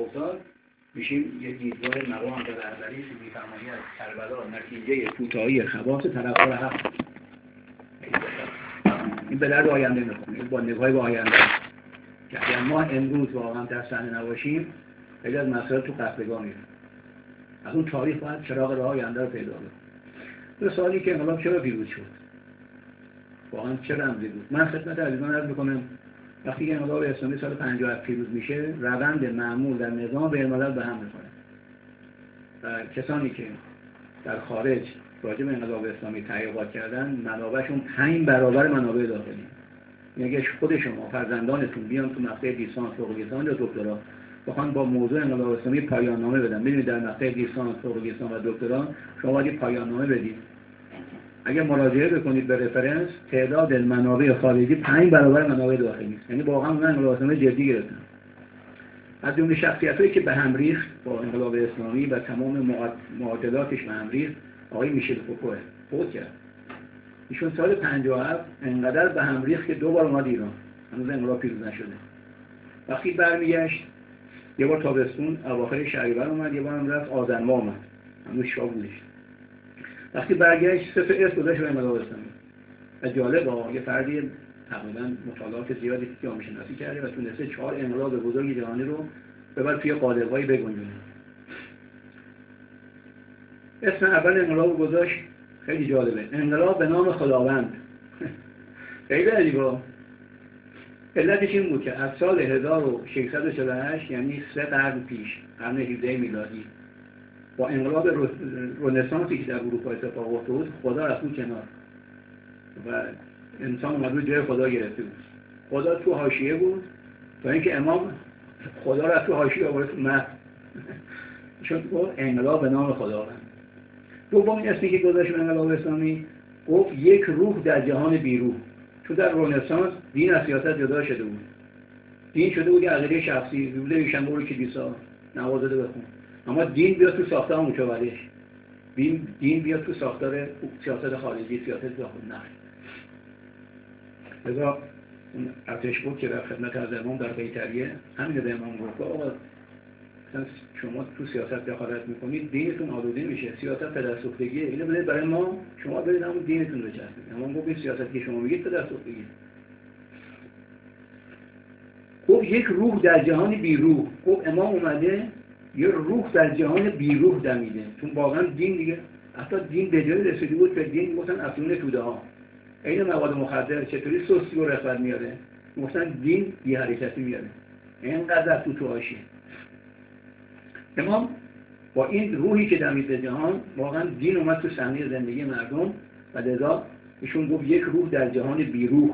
سال میشیم یه دیدگاه مقام به رهبری میفرمایی از کربلا نتیجه کوتاهی خواص طرفدار حق. این به درد آینده میخونه با نگاهی به آینده که اگر ما امروز واقعا در صحنه نباشیم خیلی از مسائل تو قفلگاه میره. از اون تاریخ باید چراغ راه آینده رو پیدا کنیم. سوالی که انقلاب چرا پیروز شد؟ واقعا چه رمزی بود؟ من خدمت عزیزان عرض میکنم وقتی انقلاب اسلامی سال 57 پیروز میشه روند معمول در نظام بین‌الملل به هم میخوره و کسانی که در خارج راجع به انقلاب اسلامی تحقیقات کردن منابعشون 5 برابر منابع داخلی. یعنی اگه خود شما فرزندانتون بیان تو مقطع لیسانس فوق لیسانس یا دکترا بخوان با موضوع انقلاب اسلامی پایان نامه بدن، ببینید در مقطع لیسانس فوق لیسانس و دکترا شما باید پایان نامه بدید. اگر مراجعه بکنید به رفرنس تعداد منابع خارجی 5 برابر منابع داخلی است. یعنی واقعا اون انقلاب اسلامی جدی گرفتن. از جمله شخصیتایی که به هم ریخت با انقلاب اسلامی و تمام معادلاتش به هم ریخت آقای میشل فوکوه فوت کرد. ایشون سال 57 انقدر به هم ریخت که 2 بار اومد ایران. هنوز انقلاب پیروز نشده. وقتی برمیگشت یه بار تابستون اواخر شهریور اومد، یه بار هم رفت آذر ماه اومد. هنوز شاه بودش. وقتی برگشت 0 اس گذاشت به انقلاب اسلامی. و جالب یه فردی تقریبا مطالعات زیادی جامعه شناسی کرده و تونسته 4 انقلاب بزرگ جهانی رو ببر توی قالب‌های بگنجونه. اسم اول انقلاب گذاشت خیلی جالبه، انقلاب به نام خداوند. خیلی عجیبه. علتش این بود که از سال 1648 یعنی 3 قرن پیش، قرن 17 میلادی، با انقلاب رنسانسی که در اروپا اتفاق افتاد بود، خدا رفت اون کنار و انسان اومد رو جای خدا گرفته بود. خدا تو حاشیه بود تا اینکه امام خدا رفت تو حاشیه آورد تو متن. چون انقلاب به نام خداوند. دوم اسمی که گذاشت به انقلاب اسلامی گفت یک روح در جهان بیروح. چون در رنسانس دین از سیاست جدا شده بود. دین شده بود یه عقیده شخصی، بوده ایشون برو کلیسا نماز بده بخون. اما دین بیاد تو ساختار مشاورش. دین بیاد تو ساختار سیاست خارجی، سیاست داخلی نه. لذا اون ارتش بود که در خدمت از امام در بیتریه همین به امام گفت آقا شما تو سیاست دخالت میکنید دینتون آلوده میشه، سیاست پدرسوختگیه، اینو بده برای ما، شما برید همون دینتون رو بچسبید. امام گفت این سیاستی که شما میگید پدرسوختگیه. گفت یک روح در جهان بیروح. گفت امام اومده یه روح در جهان بیروح دمیده. چون واقعا دین دیگه حتی دین به جای رسیده بود که دین گفتن افیون توده ها، این مواد مخدر چطوری سستی و رغبت میاره، گفتن دین بی حرکتی میاره. اینقدر تو حاشیه. امام با این روحی که دمید به جهان واقعا دین اومد تو صحنه زندگی مردم و لذا ایشون گفت یک روح در جهان بیروح.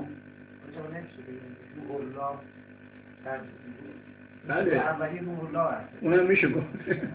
بله اونم میشه گفت.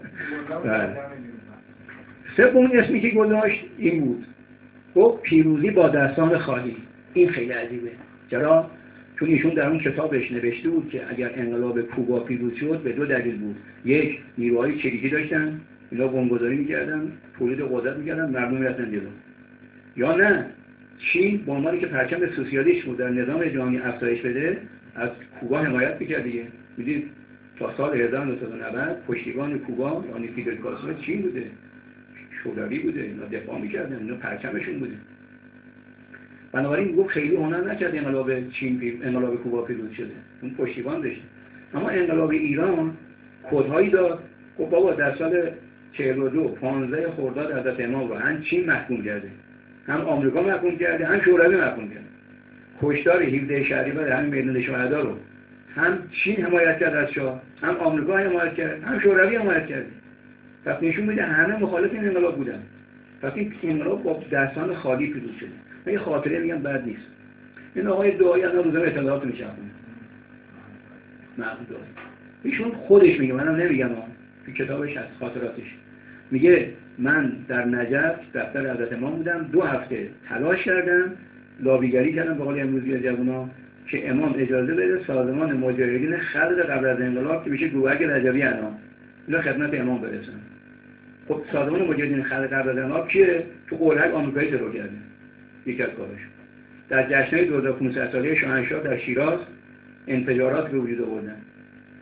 سومین اسمی که گذاشت این بود، گفت پیروزی با دستان خالی. این خیلی عجیبه. چرا؟ چون ایشون در اون کتابش نوشته بود که اگر انقلاب کوبا پیروز شد به 2 دلیل بود. یک، نیروهای چریکی داشتن، اینا بمبگذاری می‌کردن، تولید قدرت می‌کردن، مردم می‌رفتن جلو. یا نه، چین با عنوانی که پرچم سوسیالیسم بود در نظام جهانی افزایش بده، از کوبا حمایت می‌کرد دیگه. می‌دید تا سال 1990 پشتیبان کوبا یعنی فیدل کاسترو چین بوده. شوروی بوده، اینا دفاع می‌کردن، اینا پرچمشون بوده. بنابراین گفت خیلی هنر نکرد انقلاب کوبا پیروز شده، اون پشتیبان داشت. اما انقلاب ایران کدهایی داد. گفت بابا در سال 42 15 خرداد حضرت امام رو هم چین محکوم کرده، هم آمریکا محکوم کرده، هم شوروی محکوم کرده. کشتار 17 شهریور همین میدان شهدا رو هم چین حمایت کرد از شاه، هم آمریکا حمایت کرد، هم شوروی حمایت کرد. پس نشون میده همه مخالف این انقلاب بودن. پس این انقلاب با دستان خالی پیروز شده. من یه خاطره میگم بد نیست. این آقای دعایی الان روزنامه اطلاعات میچرخونه. محمود دعایی. ایشون خودش میگه، منم نمیگم، تو کتابش هست خاطراتش. میگه من در نجف دفتر حضرت امام بودم، 2 هفته تلاش کردم، لابیگری کردم به قول امروزی جوونا که امام اجازه بده سازمان مجاهدین خلق قبل از انقلاب که میشه گوهک رجبی الان اینا خدمت امام برسن. خب سازمان مجاهدین خلق قبل از انقلاب کیه؟ تو قلهک آمریکایی ترور کرده. یکی از کارش در جشن‌های 2500 ساله شاهنشاه در شیراز انفجارات به وجود آوردن.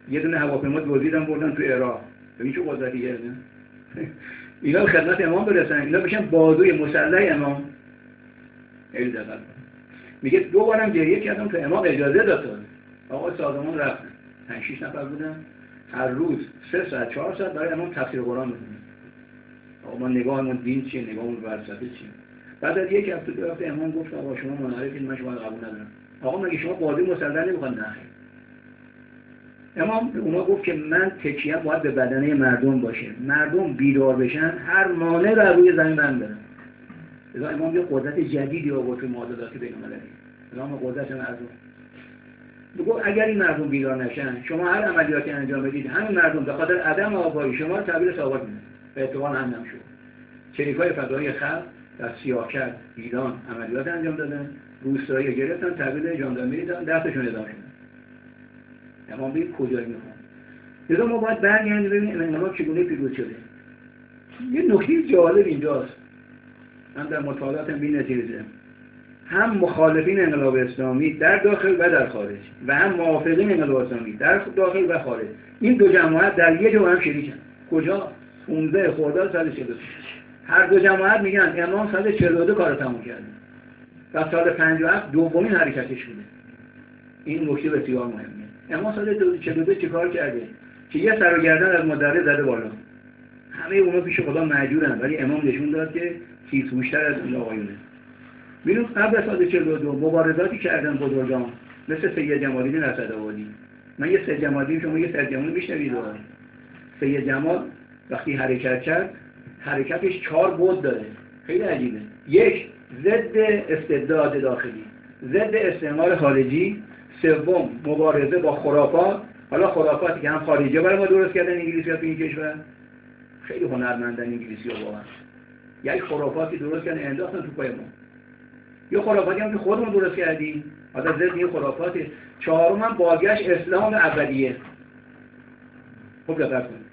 یه دونه هواپیما دزدیدن بردن تو عراق. ببین چه قدرتیه نه. اینا به خدمت امام برسن، اینا بشن بازوی مسلح امام. خیلی دقت. میگه 2 بارم گریه کردم تا امام اجازه داد. آقا سازمان رفتن 5-6 نفر بودن، هر روز 3 ساعت 4 ساعت برای امام تفسیر قرآن می‌خوندن. آقا ما نگاهمون دین چیه، نگاهمون فلسفه چیه. بعد از 1 هفته 2 هفته امام گفت آقا شما منحرفید، من شما رو قبول ندارم. آقا مگه شما بازی مسلح نمی‌خواید؟ نه. امام به اونا گفت که من تکیه‌ام باید به بدنه مردم باشه، مردم بیدار بشن، هر مانع رو روی زمین بندازن. لذا امام یه قدرت جدیدی آورد تو معادلات بین‌المللی. امام قدرت مردم. بگو اگر این مردم بیدار نشن، شما هر عملیاتی انجام بدید، همین مردم به خاطر عدم آگاهی شما رو تبدیل ثابت می‌کنن. به احتمال هم نمیشه. شریکای فدایی خلق در سیاه‌کرد ایران عملیات انجام دادن، روستایی گرفتن، تبدیل ژاندارمری دادن، دستشون ادامه دادن. امام به کجایی میخوان؟ لذا ما باید برگردیم ببینیم انقلاب چگونه پیروز شده. یه نکته جالب اینجاست. من در مطالعاتم به این نتیجه رسیدم. هم مخالفین انقلاب اسلامی در داخل و در خارج و هم موافقین انقلاب اسلامی در داخل و خارج، این دو جماعت در یک جمع هم شریکن. کجا؟ 15 خرداد سال 42. هر دو جماعت میگن امام سال 42 کار تموم کرده و سال 57 دومین حرکتش بوده. این نکته بسیار مهمه. امام سال 42 چیکار کرده؟ که یه سر و گردن از مدرس زده بالا. همه اونا پیش خدا مجبورن، ولی امام نشون داد که تیزهوش‌تر از اون آقایونه. ببینید قبل از سال 42 مبارزاتی کردن بزرگان مثل سید جمال‌الدین اسدآبادی. من یه سید جمال‌الدین، شما یه سید جمال میشنوید. سید جمال وقتی حرکت کرد، حرکتش 4 بعد داره. خیلی عجیبه. 1 ضد استبداد داخلی، ضد استعمار خارجی، 3 مبارزه با خرافات. حالا خرافاتی که هم خارجی برای ما درست کردن انگلیسی‌ها تو این کشور، خیلی هنرمندن انگلیسی‌ها واقعا. یک خرافاتی درست کردن انداختن تو پای ما. یه خرافاتی هم که خودمون درست کردیم، حالا ضد این خرافات. 4 هم بازگشت اسلام ابدیه. خوب دقت کنید.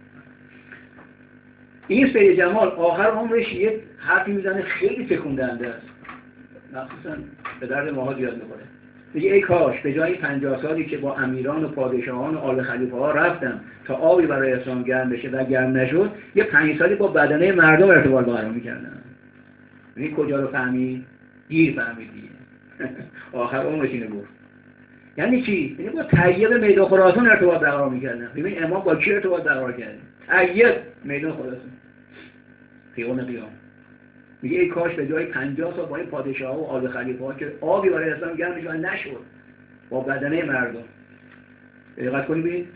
این سید جمال آخر عمرش یه حرفی میزنه خیلی تکون دهنده است. مخصوصا به درد ماها زیاد میخوره. میگه ای کاش به جای 50 سالی که با امیران و پادشاهان و آل خلیفه ها رفتم تا آبی برای اسلام گرم بشه و گرم نشد، یه 5 سالی با بدنه مردم ارتباط برقرار میکردن. این کجا رو فهمید؟ گیر فهمید دیگه. آخر عمرش اینو گفت. یعنی چی؟ یعنی با طیب میدان خراسان ارتباط برقرار میکردن. ببین امام با کی ارتباط برقرار کرد؟ طیب میدان خراسان. قیام قیام. میگه ای کاش به جای 50 سال با این پادشاه‌ها و آل خلیفه‌ها که آبی برای اسلام گرم بشه نشد، با بدنه مردم. دقت کنید ببین.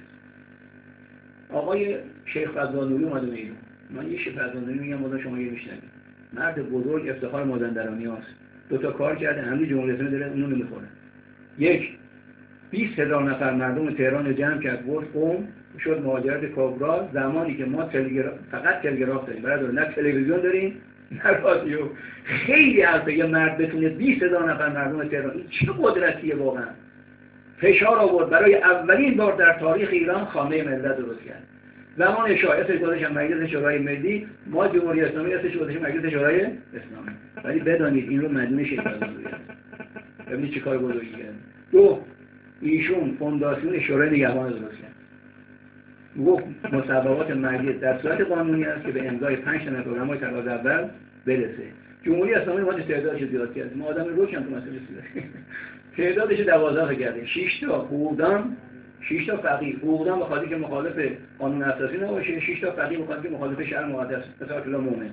آقای شیخ فضل‌نوری اومد ایران. من یه شیخ فضل‌نوری میگم بالا شما یه میشنوید. مرد بزرگ، افتخار مازندرانی‌هاست. 2 تا کار کرده، همه جمهوری اسلامی داره اونو نمیخوره. 1 20,000 نفر مردم تهران رو جمع کرد، برد قم، شد مهاجرت کبرا. زمانی که ما فقط تلگراف داریم، برای نه تلویزیون داریم نه رادیو. خیلی حرفه یه مرد بتونه 20,000 نفر مردم تهران، این چه قدرتیه واقعا. فشار آورد، برای اولین بار در تاریخ ایران خامنه ملت درست کرد. زمان شاه اسمش گذاشتن مجلس شورای ملی، ما جمهوری اسلامی اسمش گذاشتیم مجلس شورای اسلامی. ولی بدانید این رو مجنون شیخ فضل‌نوری است. ببینید چیکار بزرگی کرد. 2 ایشون فونداسیون شورای نگهبان درست کرد. گفت مصوبات مجلس در صورت قانونی است که به امضای 5 نفر علمای تراز اول برسه. جمهوری اسلامی ما تعدادش زیاد کرد. ما آدم روشن تو مسئله سیاسی. تعدادش 12 کردیم. 6 تا حقوقدان، 6 تا فقیه. حقوقدان بخاطر که مخالف قانون اساسی نباشه، 6 تا فقیه بخاطر که مخالف شرع مقدس مثلا الله مومن.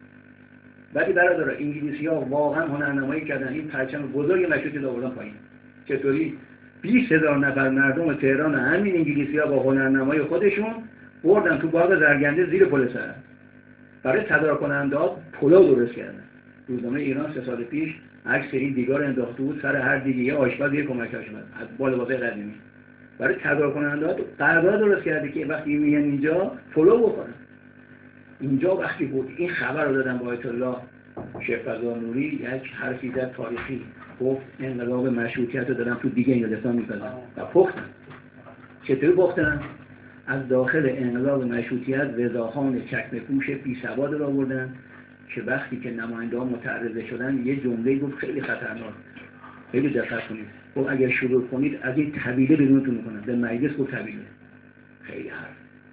ولی برادر انگلیسی‌ها واقعا هنرنمایی کردن، این پرچم بزرگ مشروطیت آوردن پایین. چطوری 20,000 نفر مردم تهران همین انگلیسی‌ها با هنرنمای خودشون بردن تو باغ زرگنده زیر پل سر. برای تدارک کننده‌ها پلو درست کردن. روزنامه ایران 3 سال پیش عکس این دیگار انداخته بود، سر هر دیگه یه آشپز یه کمک‌اش اومد از با لباس قدیمی. برای تدارک کننده‌ها قرارداد درست کرده که وقتی میان اینجا پلو بخورن. اینجا وقتی بود این خبر رو دادن با آیت الله شیخ فضل‌نوری، یک حرفی در تاریخی گفت انقلاب مشروطیت رو دادن تو دیگه انگلستان می‌پزن و پختن. چطوری پختن؟ از داخل انقلاب مشروطیت رضاخان چکمه‌پوش بی‌سواد رو آوردن که وقتی که نماینده‌ها متعرض شدن یه جمله گفت خیلی خطرناک. خیلی دقت کنید. گفت اگر شروع کنید از این طویله بیرونتون می‌کنن. به مجلس گفت طویله. خیلی حرف.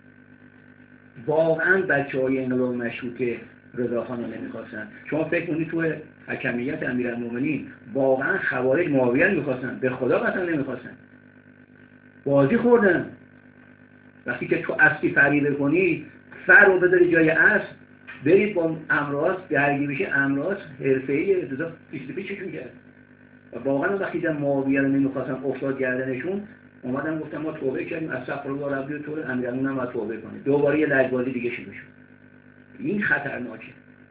واقعا بچه‌های انقلاب مشروطه رضاخان رو نمیخواستن. شما فکر کنید تو حکمیت امیرالمومنین واقعا خوارج معاویه رو میخواستن؟ به خدا قسم نمیخواستن. بازی خوردن. وقتی که تو اصلی فریبه کنی، فر رو بذاری جای اصل، برید با امراض درگیر بشه، امراض حرفه‌ای ابتدا پیچشون کرد. و واقعا وقتی در معاویه رو نمیخواستن افتاد گردنشون، اومدن گفتن ما توبه کردیم، استغفرالله ربی و طور امیرالمومنین هم باید توبه کنه. دوباره یه لجبازی دیگه شروع شد. این خطرناکه.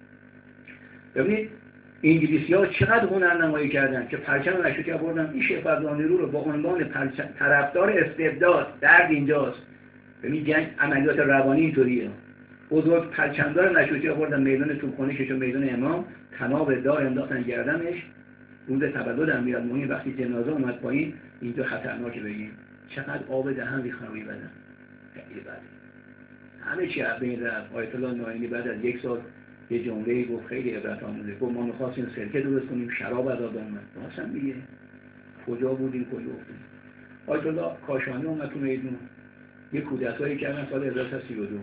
ببینید انگلیسی‌ها چقدر هنرنمایی کردن که پرچم مشروطه آوردن. این شیخ فضلانی رو با عنوان طرفدار استبداد، درد اینجاست. ببینید جنگ عملیات روانی اینطوریه. بزرگ پرچمدار مشروطه آوردن میدان توپخانه شش و میدان امام، طناب دار انداختن گردنش. روز تولد امیرالمومنین وقتی جنازه اومد پایین، اینجا خطرناکه. بگیم چقدر آب دهن ریختن بدن. خیلی بده. همه چی از بین رفت. آیت الله نائینی بعد از یک سال یه جمله‌ای گفت خیلی عبرت آموزه. گفت ما می‌خواستیم سرکه درست کنیم، شراب از آب اومد. واسه میگه کجا بودیم کجا افتادیم. آیت الله کاشانی اومد تو میدون، یه کودتایی کردن سال 1332.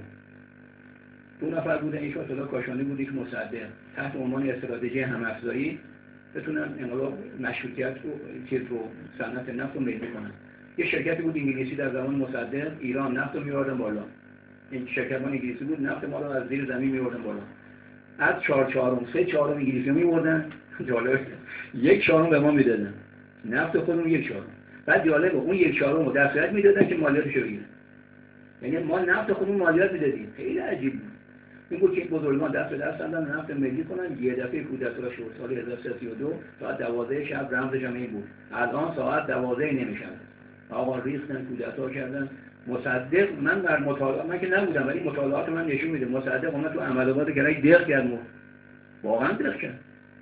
دو نفر بودن، یک آیت الله کاشانی بود، یک مصدق، تحت عنوان استراتژی هم‌افزایی بتونن انقلاب مشروطیت رو صنعت نفت رو ملی کنن. یه شرکتی بود انگلیسی در زمان مصدق، ایران نفت رو می‌آوردن بالا. این شرکت انگلیسی بود، نفت ما رو از زیر زمین می‌آوردن بالا. از 3/4 انگلیسی می‌آوردن، جالب 1/4 به ما میدادن. نفت خودمون 1/4. بعد جالب اون 1/4 رو دسترس میدادن که مالیاتش رو بگیرن. یعنی ما نفت خودمون مالیات میدادیم. خیلی عجیب بود. این بود که بزرگان دست به دست دادن نفت ملی کنن. یه دفعه کودتا شد سال 1332 ساعت 12 شب، رمزش هم این بود. الان ساعت 12 نمیشه. آقا ریختن، کودتا کردن. مصدق من در مطالعات من که نبودم ولی مطالعات من نشون میده مصدق اومد تو عملیات گرای دق کرد، واقعا دق کرد.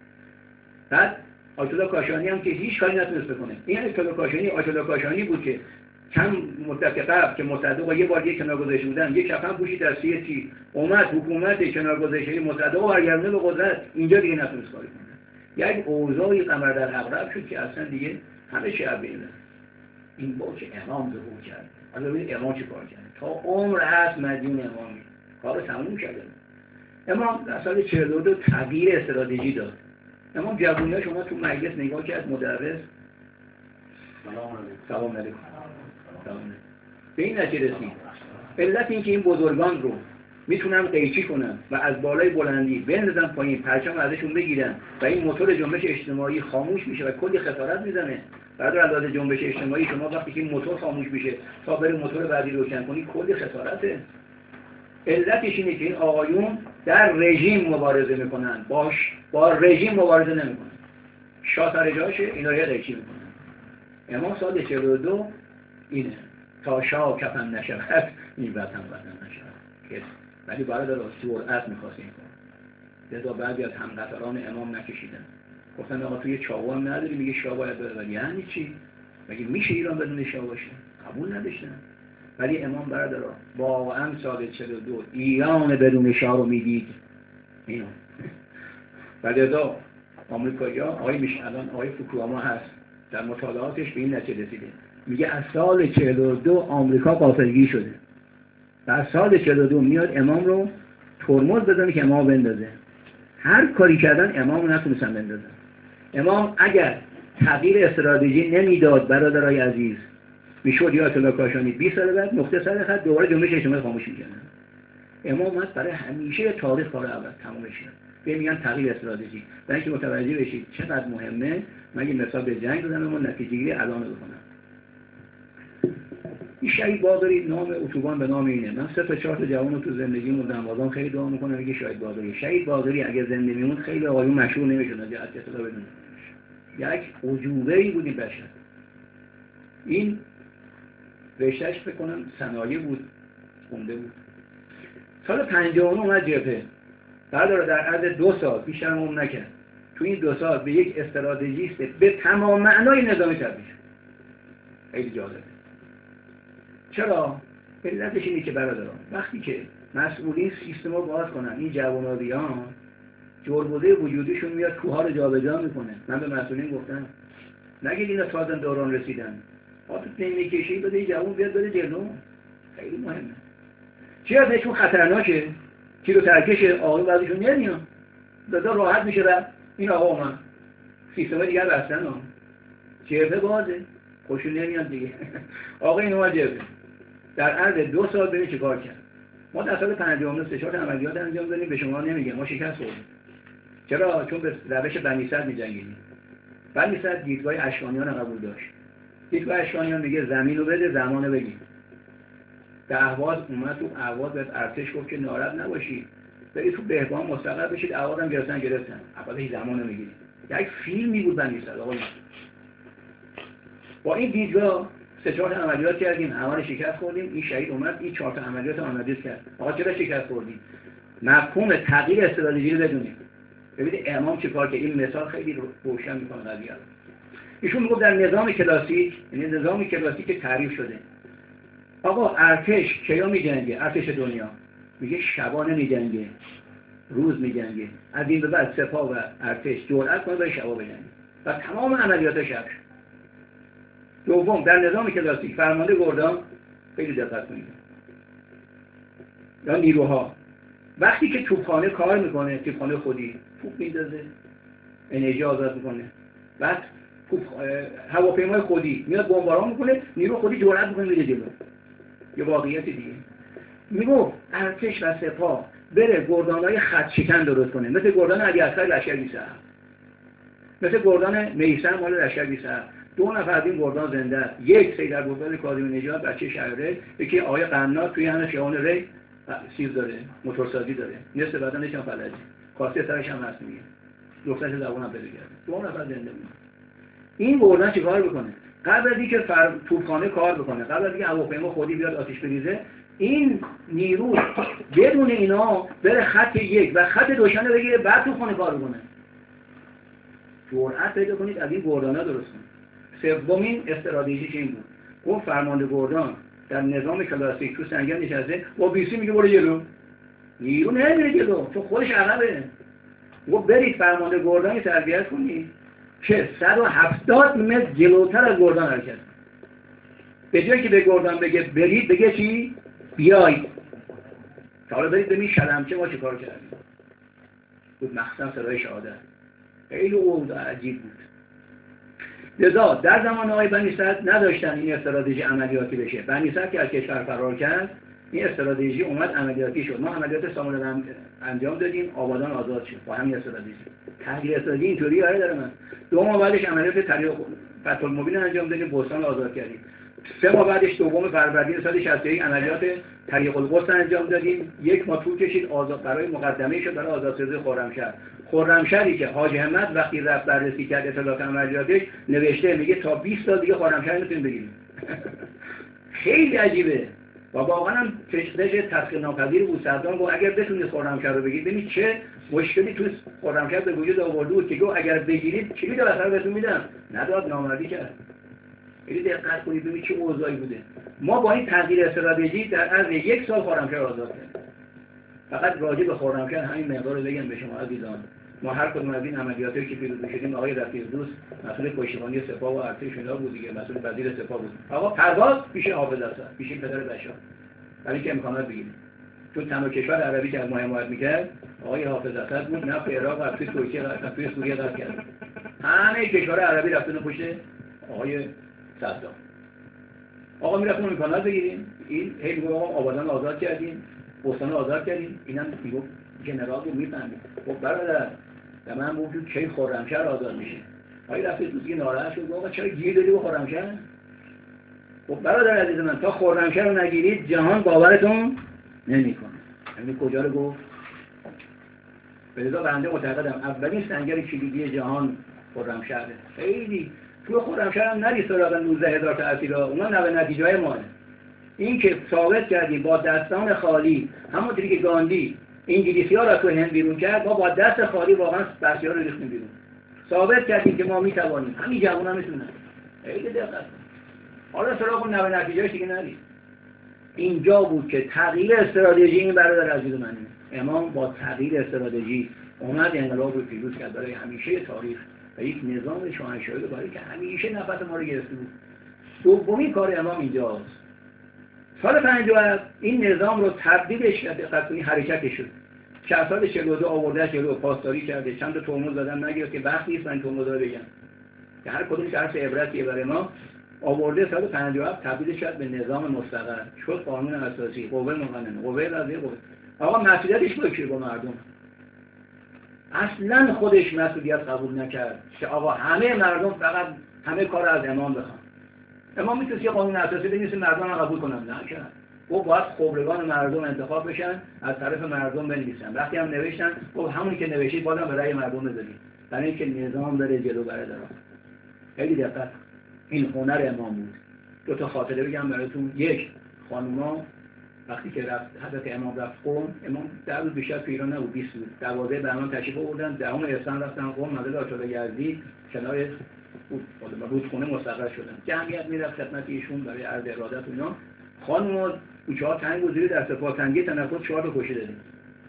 بعد آیت الله کاشانی هم که هیچ کاری نتونست بکنه. این آیت الله کاشانی بود که چند مدت قبل که مصدق یه بار یک کنار گذاشته بودن، یک کفن پوشید در سیاسی اومد حکومت کنار گذاشته مصدق برگردونه به قدرت، اینجا دیگه نتونست کاری کنه. یک اوضاعی قمر در عقرب شد که اصلا دیگه همه چی عبیله. این با که امام ظهور کرد. حالا ببین امام چه کار کرد؟ تا عمر هست مدیون امامی. کار تموم کرده. امام در سال 42 تغییر استراتژی داد. امام جوونیاش اومد تو مجلس نگاه کرد، مدرس سلام علیکم. به این نتیجه رسید علت این که این بزرگان رو میتونن قیچی کنن و از بالای بلندی بندازن پایین، پرچم ازشون بگیرن و این موتور جنبش اجتماعی خاموش میشه و کلی خسارت میزنه. برای علاوه جنبش اجتماعی شما وقتی که این موتور خاموش میشه تا بره موتور بعدی روشن کنی کلی خسارته. علتش اینه که این آقایون در رژیم مبارزه میکنن، با رژیم مبارزه نمیکنن. شاه سر جاشه، اینا رو قیچی میکنن. امام سال 42 اینه تا شاه کفن نشود این وطن نشود. ولی برادر سرعت میخواست این کار. لذا بعضی از همقطاران امام نکشیدن. گفتن آقا توی چاقو هم نداری، میگه شاه باید بره. ولی یعنی چی؟ مگه میشه ایران بدون شاه باشه؟ قبول نداشتن. ولی امام برادر واقعا سال 42 ایران بدون شاه رو میدید. اینو. ولی لذا آمریکایی‌ها آقای میشه الان آقای فوکویاما هست در مطالعاتش به این نتیجه رسیده. میگه از سال 42 آمریکا غافلگیر شده. و از سال 42 میاد امام رو ترمز بزنه که امام بندازه. هر کاری کردن امام رو نتونستن بندازن. امام اگر تغییر استراتژی نمیداد برادرای عزیز، میشد یا آیت الله کاشانی 20 سال بعد نقطه سر خط دوباره جنبش اجتماعی خاموش می‌کردن. امام اومد برای همیشه تاریخ کار اول تموم بشه. میگن تغییر استراتژی. برای اینکه متوجه بشید چقدر مهمه، من یه مثال به جنگ بزنم و نتیجه گیری الان بکنم. این شهید باقری نام اتوبان به نام اینه. من 3 تا 4 تا جوان تو زندگیمون دنبازام خیلی دعا میکنم میگه شهید باقری. شهید باقری اگه زنده میمون خیلی آقایون مشهور نمیشدن، از اطلاع بدون. یک عجوبه‌ای بود این بشر. این رشتهش فکر کنم صنایع بود، خونده بود. سال 59 اومد جبهه. بعد در عرض 2 سال بیشتر عمر نکرد. تو این 2 سال به یک استراتژیست به تمام معنای نظامی تبدیل شد. خیلی جالبه. چرا؟ علتش اینه که برادران وقتی که مسئولین سیستم رو باز کنن، این جواناریان جربوده وجودیشون میاد کوها رو جابجا میکنه. من به مسئولین گفتم نگید اینا تازه دوران رسیدن. آتو نمیکشی بده این جوان بیاد بده جلو. خیلی مهمه. چی ازشون خطرناکه؟ کیلو ترکش آقای بعضیشون نمیان دادا راحت میشه رفت این آقا اومد سیستم دیگر بستن ها جبهه بازه خوشون نمیاد دیگه آقا این اومد جبهه در عرض 2 سال ببین چه کار کرد. ما در سال 59 3-4 عملیات انجام دادیم، به شما نمیگم، ما شکست خوردیم. چرا؟ چون به روش بنی صدر می‌جنگیدیم. بنی صدر دیدگاه اشکانیان قبول داشت. دیدگاه اشکانیان میگه زمین رو بده، زمان رو بگیر. در اهواز اومد تو اهواز به ارتش گفت که ناراحت نباشید، برید تو بهبان مستقر بشید، اهواز هم گرفتن. اولش زمان رو میگیرید. یک فیلمی بود بنی صدر آقا. با این دیدگاه 3-4 عملیات کردیم، همه شکست خوردیم. این شهید اومد این 4 تا عملیات آماده‌اش کرد. آقا چرا شکست خوردیم؟ مفهوم تغییر استراتژی رو بدونید. ببینید امام چیکار که این مثال خیلی روشن می‌کنه قضیه رو. ایشون میگه در نظام کلاسیک، یعنی نظام کلاسیک که تعریف شده، آقا ارتش کیا می‌جنگه؟ ارتش دنیا میگه شبانه می‌جنگه، روز می‌جنگه. از این به بعد سپاه و ارتش جرأت کنه برای شبا بجنگه و تمام عملیات شب. دوم در نظام کلاسیک فرمانده گردان، خیلی دقت کنید، یا نیروها وقتی که توپخانه کار میکنه، توپخانه خودی توپ میندازه، انرژی آزاد میکنه، بعد هواپیمای خودی میاد بمباران میکنه، نیرو خودی جرأت میکنه میره جلو. یه واقعیت دیگه میگو ارتش و سپاه بره گردانهای خط شکن درست کنه، مثل گردان علیاصغر لشکر 27، مثل گردان میثم مال لشکر 27. 2 نفر از این گردان زنده است. یک سید ابوالفضل کاظمی نژاد بچه شهره، یکی آقای قنات توی همه خیابان ری چیز داره، موتورسازی داره، نصف بدنش هم فلجه، کاسه سرش هم هست میگه، دخترش زبون هم پیدا کرده. 2 نفر زنده بود. این گردان چیکار بکنه؟ قبل از اینکه توپخانه کار بکنه، قبل از اینکه هواپیما خودی بیاد آتش بریزه، این نیرو بدون اینا بره خط 1 و خط دوشنه بگیره، بعد توپخانه کار بکنه. جرأت پیدا کنید از این گردانا درست کنید. سومین استراتژیش این بود، گفت فرمانده گردان در نظام کلاسیک تو سنگر نشسته با بیسی میگه برو جلو، نیرو نمیره جلو چون خودش عقبه. گفت برید فرمانده گردانی تربیت کنید که 170 متر جلوتر از گردان حرکت کنه. به جایی که به گردان بگه برید، بگه چی؟ بیاید. حالا برید ببینید شلمچه ما چه کار کردیم. بود مخصوصا سرای شهادت. خیلی اوضاع عجیب بود. لذا در زمان آقای بنی صدر نداشتن این استراتژی عملیاتی بشه. بنی صدر که از کشور فرار کرد، این استراتژی اومد عملیاتی شد. ما عملیات سامانه انجام دادیم، آبادان آزاد شد با همین استراتژی. تغییر استراتژی اینطوری داره من. 2 ماه بعدش عملیات فتح المبین انجام دادیم، بستان آزاد کردیم. 3 ماه بعدش دوم فروردین سال 61 عملیات طریق القدس انجام دادیم. 1 ماه طول کشید آزاد برای مقدمه شد برای آزادسازی خرمشهر. خرمشهری که حاج احمد وقتی رفت بررسی کرد اطلاعات عملیاتش، نوشته میگه تا 20 سال دیگه خرمشهر میتونیم بگیریم. خیلی عجیبه. و واقعا هم تشخیص تسخیر ناپذیر بود. صدام گفت اگر بتونید خرمشهر رو بگیرید، ببینید چه مشکلی تو خرمشهر به وجود آورده بود که گفت اگر بگیرید کلید آخر بهتون میدم. نداد، نامردی کرد. خیلی دقت کنید ببینید چه اوضاعی بوده. ما با این تغییر استراتژی در عرض 1 سال خرمشهر آزاد کردیم. فقط راجع به خرمشهر همین مقدار رو بگم به شما عزیزان. ما هر کدوم از این عملیاتی که پیروز شدیم، آقای رفیق‌دوست مسئول پشتیبانی سپاه و ارتش اینا بود دیگه، مسئول وزیر سپاه بود. آقا پرواز پیش حافظ اسد، پیش پدر بشار، برای که امکانات بگیریم. چون تنها کشور عربی که از ما حمایت میکرد آقای حافظ اسد بود. نه عراق و ترکیه و توی سوریه قضیه کرد. همه کشور عربی رفتن پشت آقای صدام. آقا میرفتن امکانات بگیریم. این هی میگه آقا آبادان آزاد کردیم، بستان آزاد کردیم. اینم میگه جنرال رو میفهمید. خب برادر و من گفتم کی خرمشهر آزاد میشه؟ آقای رفیق دیگه ناراحت شد، آقا چرا گیر دادی به خرمشهر؟ خب برادر عزیز من تا خرمشهر رو نگیرید جهان باورتون نمیکنه. یعنی کجا رو گفت؟ به لذا بنده معتقدم اولین سنگر کلیدی جهان خرمشهره. خیلی تو خرمشهر هم نری سراغ 19000 تا اسیرا، اونا نتیجه‌های ماه. این که ثابت کردیم با دستان خالی، همونطوری که گاندی انگلیسی‌ها را تو هند بیرون کرد، ما با دست خالی واقعا بسیار رو ریختیم بیرون. ثابت کردیم که ما میتوانیم، همین جوونا میتونن. خیلی دقت. حالا سراغ اون نتیجه‌اش دیگه نرید. اینجا بود که تغییر استراتژی این برادر عزیز من، امام با تغییر استراتژی اومد انقلاب رو پیروز کرد برای همیشه تاریخ و یک نظام شاهنشاهی رو برای که همیشه نفس ما رو گرفته بود. دومین کار امام اینجاست سال 57 این نظام رو تبدیلش کرد، دقت کنید حرکتش شد. که سال 42 آورده جلو پاسداری کرده، چند تا ترمز دادن نگرفت که وقت نیست من ترمزا رو بگم. که هر کدومش درس عبرتیه برای ما. آورده سال 57 تبدیل شد به نظام مستقر، شد قانون اساسی، قوه مقننه، قوه قضاییه، قوه. آقا مسئولیتش باشه با مردم. اصلا خودش مسئولیت قبول نکرد که آقا همه مردم فقط همه کار از امام بخوان. امام میتونه یه قانون اساسی بنویسه مردم هم قبول کنن، نه که گفت باید خبرگان مردم انتخاب بشن، از طرف مردم بنویسن. وقتی هم نوشتن گفت همونی که نوشید بازم به رأی مردم بذارید، برای اینکه نظام بره جلو برادران. خیلی دقت، این هنر امام بود. دو تا خاطره بگم براتون. یک، خانوما وقتی که رفت حضرت امام رفت قم، امام 10 روز بیشتر تو ایران نبود، 20 روز. 12 بهمن تشریف آوردن، 10 اسفند رفتن قم، منزل آچار یزدی کنار رودخونه مستقر شدن. جمعیت میرفت خدمت ایشون برای عرض ارادت و اینا. خانوما کوچه‌ها تنگ و زیر دست پا تنگی تنفس 4 تا کشی دادیم.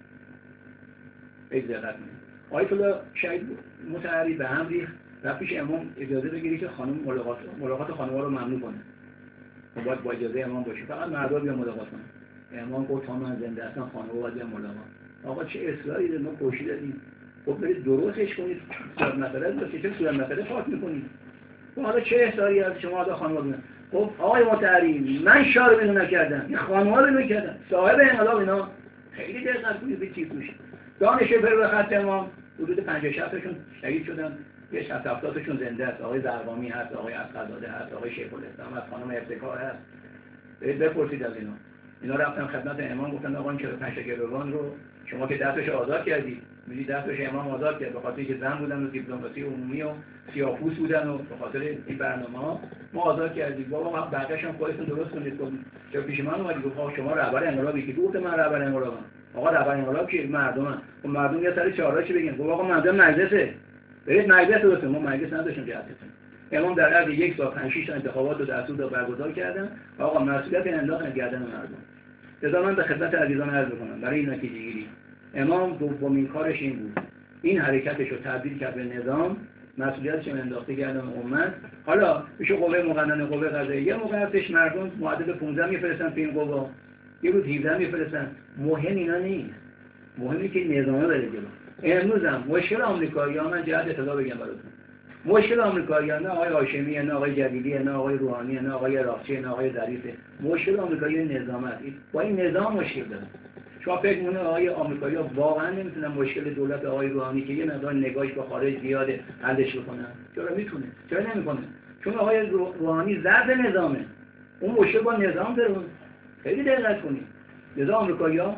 خیلی دقت کنید. آیت الله شهید متعری به هم ریخت، رفت پیش امام اجازه بگیری که خانم ملاقات خانم‌ها رو ممنوع کنه. باید با اجازه امام باشه، فقط مردا بیان ملاقات کنن. امام گفت تا من زنده هستم خانم‌ها باید بیان ملاقات. آقا چه اصراری دارید؟ ما کشی دادیم. خب برید درستش کنید. صورت مسئله باشه، چه صورت مسئله خاص می‌کنید؟ حالا چه اصراری از شما دا خانم‌ها بیان؟ خب آقای متعری من شار بینو نکردم، این خانم‌ها بینو کردن. صاحب انقلاب اینا خیلی دقت کنید به چیز میشه. دانش پر خط امام حدود 50 تاشون شهید شدن. یه 60-70 تاشون زنده است. آقای زرقامی هست، آقای اسقرزاده هست، آقای شیخ الاسلام هست، خانم ابتکار هست. برید بپرسید از اینا رفتن خدمت امام گفتن آقا این 45 گروگان رو شما که دستش آزاد کردید، میگی دستش امام آزاد کرد به خاطر اینکه زن بودن و دیپلماسی عمومی و سیاه‌پوست بودن و به خاطر این برنامه‌ها ما آزاد کردیم. بابا بقیه‌اش هم خودتون درست کنید. چرا پیش من اومدید گفت شما رهبر انقلابی؟ که گفت من رهبر انقلابم. آقا رهبر انقلاب کی؟ مردمن. خب مردم یا سر چهارراه چی بگن؟ گفت آقا منظور مجلسه. برید مجلس درست. ما مجلس نداشتیم جهتتون. امام در عرض 1 سال 5-6 تا انتخابات رو دستور برگزار کردن. آقا مسئولیت انداختن گردن مردم. لذا من به خدمت عزیزان عرض می‌کنم برای این نتیجه گیری امام دومین کارش این بود، این حرکتش رو تبدیل کرد به نظام، مسئولیتش رو انداخته گردن امت. حالا میشه قوه مقننه، قوه قضاییه. یه موقع هستش مردم معدل 15 میفرستن تو این قوا، یه روز 17 میفرستن. مهم اینا نیست، مهمی که نظامه بره جلو. امروز هم مشکل آمریکایی‌ها، من جهت اطلاع بگم براتون، مشکل آمریکایی‌ها نه آقای هاشمی، نه آقای جلیلی، نه آقای روحانی، نه آقای عراقچی، نه آقای ظریفه. مشکل آمریکایی نظام است. با این نظام مشکل داره. شما فکر می‌کنید آقای آمریکایی‌ها واقعا نمیتونن مشکل دولت آقای روحانی که یه مقدار نگاهش به خارج زیاده حلش بکنن؟ چرا میتونه؟ چرا نمی‌کنه؟ چون آقای روحانی ضد نظامه. اون مشکل با نظام داره. خیلی دقت کنید. نظام آمریکایی‌ها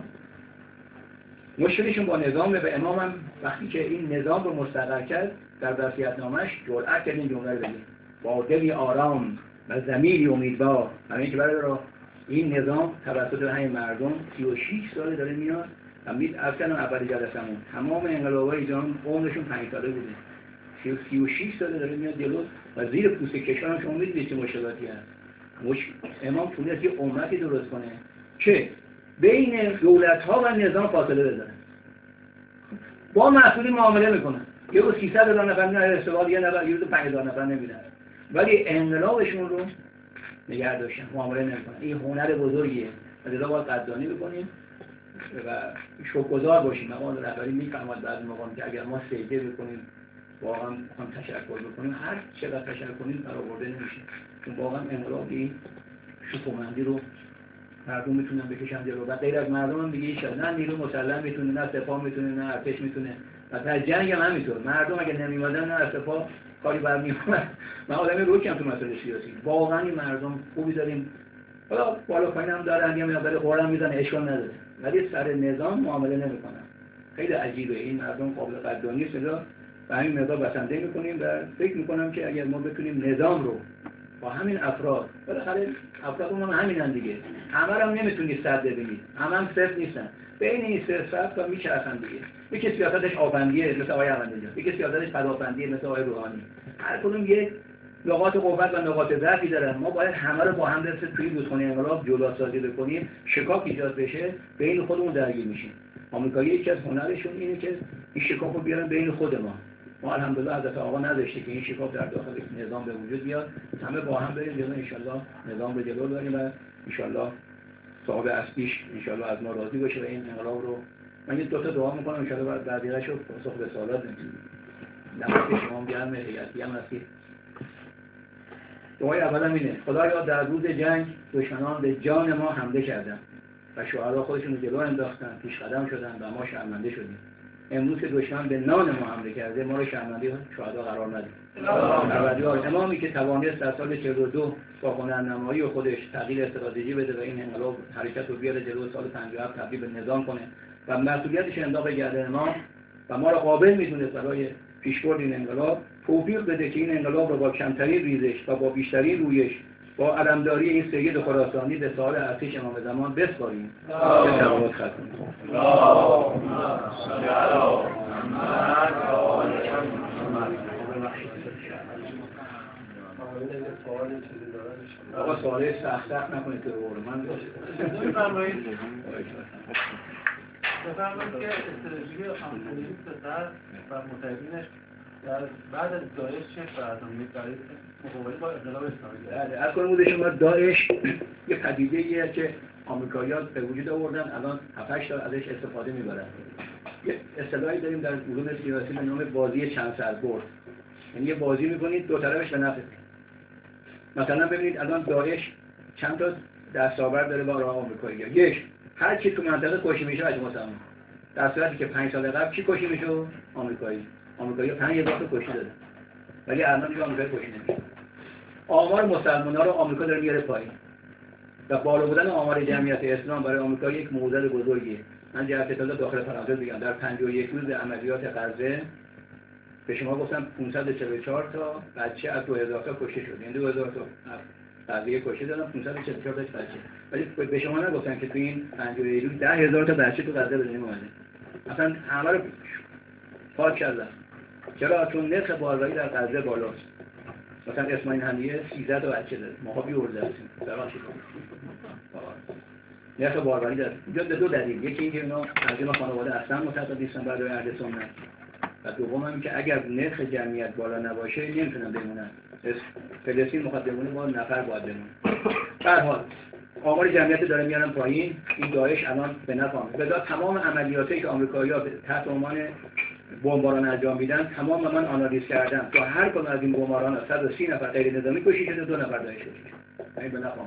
مشکلشون با نظامه. به امامم وقتی که این نظام رو مستقر کرد در وصیت‌نامه‌اش جرأت کرد این جمله رو بگه: با دلی آرام و ضمیری امیدوار. همین که برای این نظام توسط همین مردم 36 سال داره میاد و اصلا اول جلسمون تمام انقلاب‌های ایران عمرشون 5 ساله بوده. 36 سال داره میاد جلو و زیر پوست کشور هم شما می‌دونید چه مشکلاتی هست. امام تونست یه امتی درست کنه که بین دولت‌ها و نظام فاصله بذاره. با مسئولین معامله میکنن. یه روز 300,000 نفر میرن استقلال، یه روز 5000 نفر نمیرن. ولی انقلابشون رو نگه داشتن، معامله نمیکنن. این هنر بزرگیه. لذا باید قدردانی بکنیم و شکرگزار باشیم. مقام رهبری میفهمد بعضی مقام که اگر ما سجده بکنیم، واقعا هم تشکر بکنیم، هر چقدر تشکر کنیم برآورده نمیشه. چون واقعا انقلابی شکومندی رو مردم میتونن بکشن جلو و غیر از مردم هم دیگه ایشان نه نیرو مسلح میتونه، نه سپاه میتونه، نه ارتش میتونه. و در جنگ هم همینطور. مردم اگه نمیومدن نه سپاه کاری برمی‌اومد. من آدمی روکم تو مسائل سیاسی. واقعا این مردم خوبی داریم. حالا بالا پایین هم دارن، یه مقدار قرآن میزنه، اشکال نداره. ولی سر نظام معامله نمیکنن. خیلی عجیبه. این مردم قابل قدردانی است. و همین مقدار بسنده میکنیم و فکر میکنم که اگر ما بتونیم نظام رو با همین افراد، بالاخره افراد هم همینن دیگه، همه رو هم نمیتونید صد ببینید، هم صفر نیستن، بین این صفر تا میچرخن دیگه. یکی سیاستش آبندیه مثل آقای احمدی‌نژاد، یکی سیاستش پدافندیه مثل آقای روحانی. هر کدوم یک نقاط قوت و نقاط ضعفی دارن. ما باید همه رو با هم دست توی رودخانه انقلاب جلوسازی بکنیم، شکاف ایجاد بشه، بین خودمون درگیر میشیم. آمریکایی یکی از هنرشون اینه که این شکاف رو بیارن بین خود ما. ما الحمدلله حضرت آقا نداشته که این شکاف در داخل نظام به وجود بیاد. همه با هم بریم جلو، ان شاءالله نظام رو جلو ببریم و ان شاءالله صاحب اصلیش انشالله از ما راضی باشه و این انقلاب رو من یه دو تا دعا میکنم انشالله بعد دیگه شو پاسخ به سوالات بدیم. نماز شما هم گرمه، هیئتی هم هستی. دعای اولم اینه: خدایا در روز جنگ دشمنان به جان ما حمله کردند و شهدا خودشون رو جلو انداختن، پیش قدم شدن و ما شرمنده شدیم. امروز که دشمن به نان ما حمله کرده، ما رو شرمنده شهدا قرار ندید. پروردگار، امامی که توانست در سال 42 با هنرنمایی و خودش تغییر استراتژی بده و این انقلاب حرکت رو بیاره جلو، سال 57 تبدیل به نظام کنه و مسئولیتش انداخت به گردن ما و ما رو قابل میدونه برای پیشبرد این انقلاب، توفیق بده که این انقلاب رو با کمترین ریزش و با بیشترین رویش با علمداری این سید خراسانی به سال ارتش امام زمان بسپاریم. یه صلوات ختم کنیم. آقا سوال سخت نکنید که من بفرمایید که استراتژی خامنه‌ای و متحدینش در بعد از داعش چه برنامه‌ای برای مقابله با انقلاب اسلامی دارند؟ از کنمود شما داعش یه پدیده‌ایه که آمریکایی‌ها به وجود آوردن، الان 7-8 تا ازش استفاده می‌برن. یه اصطلاحی داریم در علوم سیاسی به نام بازی چند سربرد. یعنی یه بازی می‌کنید دو طرفش به نفعه. مثلا ببینید الان داعش چند تا دستاورد داره با آمریکایی‌ها. یک، هر کی تو منطقه کشته میشه از مسلمان. در صورتی که 5 سال قبل کی کشته میشه؟ آمریکایی 5000 تا کشته داده. ولی الان دیگه آمریکایی کشته نمیشه. آمار مسلمان‌ها رو آمریکا داره میاره پایین. و بالا بودن آمار جمعیت اسلام برای آمریکا یک معضل بزرگیه. من جهت اطلاع داخل فرانسه بگم در 51 روز عملیات غزه به شما گفتم 544 تا بچه از 2000 تا کشته شد. یعنی 2000 تا غزه کشته دادن، 544 تا بچه. ولی به شما نگفتن که تو این 51 روز 10000 تا بچه تو غزه به دنیا اومده. اصلا همه رو پاک کردن. چرا؟ چون نرخ باروری در غزه بالاست. مثلا اسماعیل هنیه 13 تا بچه داره. ما بیورده هستیم. نرخ باروری داره. اینجا به دو دلیل. یکی اینکه اینا از اینا خانواده اصلا متعدد نیستن بعد از اهل سنت. و دوم هم که اگر نرخ جمعیت بالا نباشه نمیتونن بمونن. فلسطین مقدمونه با نفر باید بمونه. به هر حال آمار جمعیت داره میارن پایین. این داعش الان به نفع بذار تمام عملیاتی که آمریکایی‌ها تحت عنوان بمباران انجام میدن تمام من آنالیز کردم. تو هر کدوم از این بمباران 130 نفر غیر نظامی کشته شده، 2 نفر داعش کشته شده. این به نفع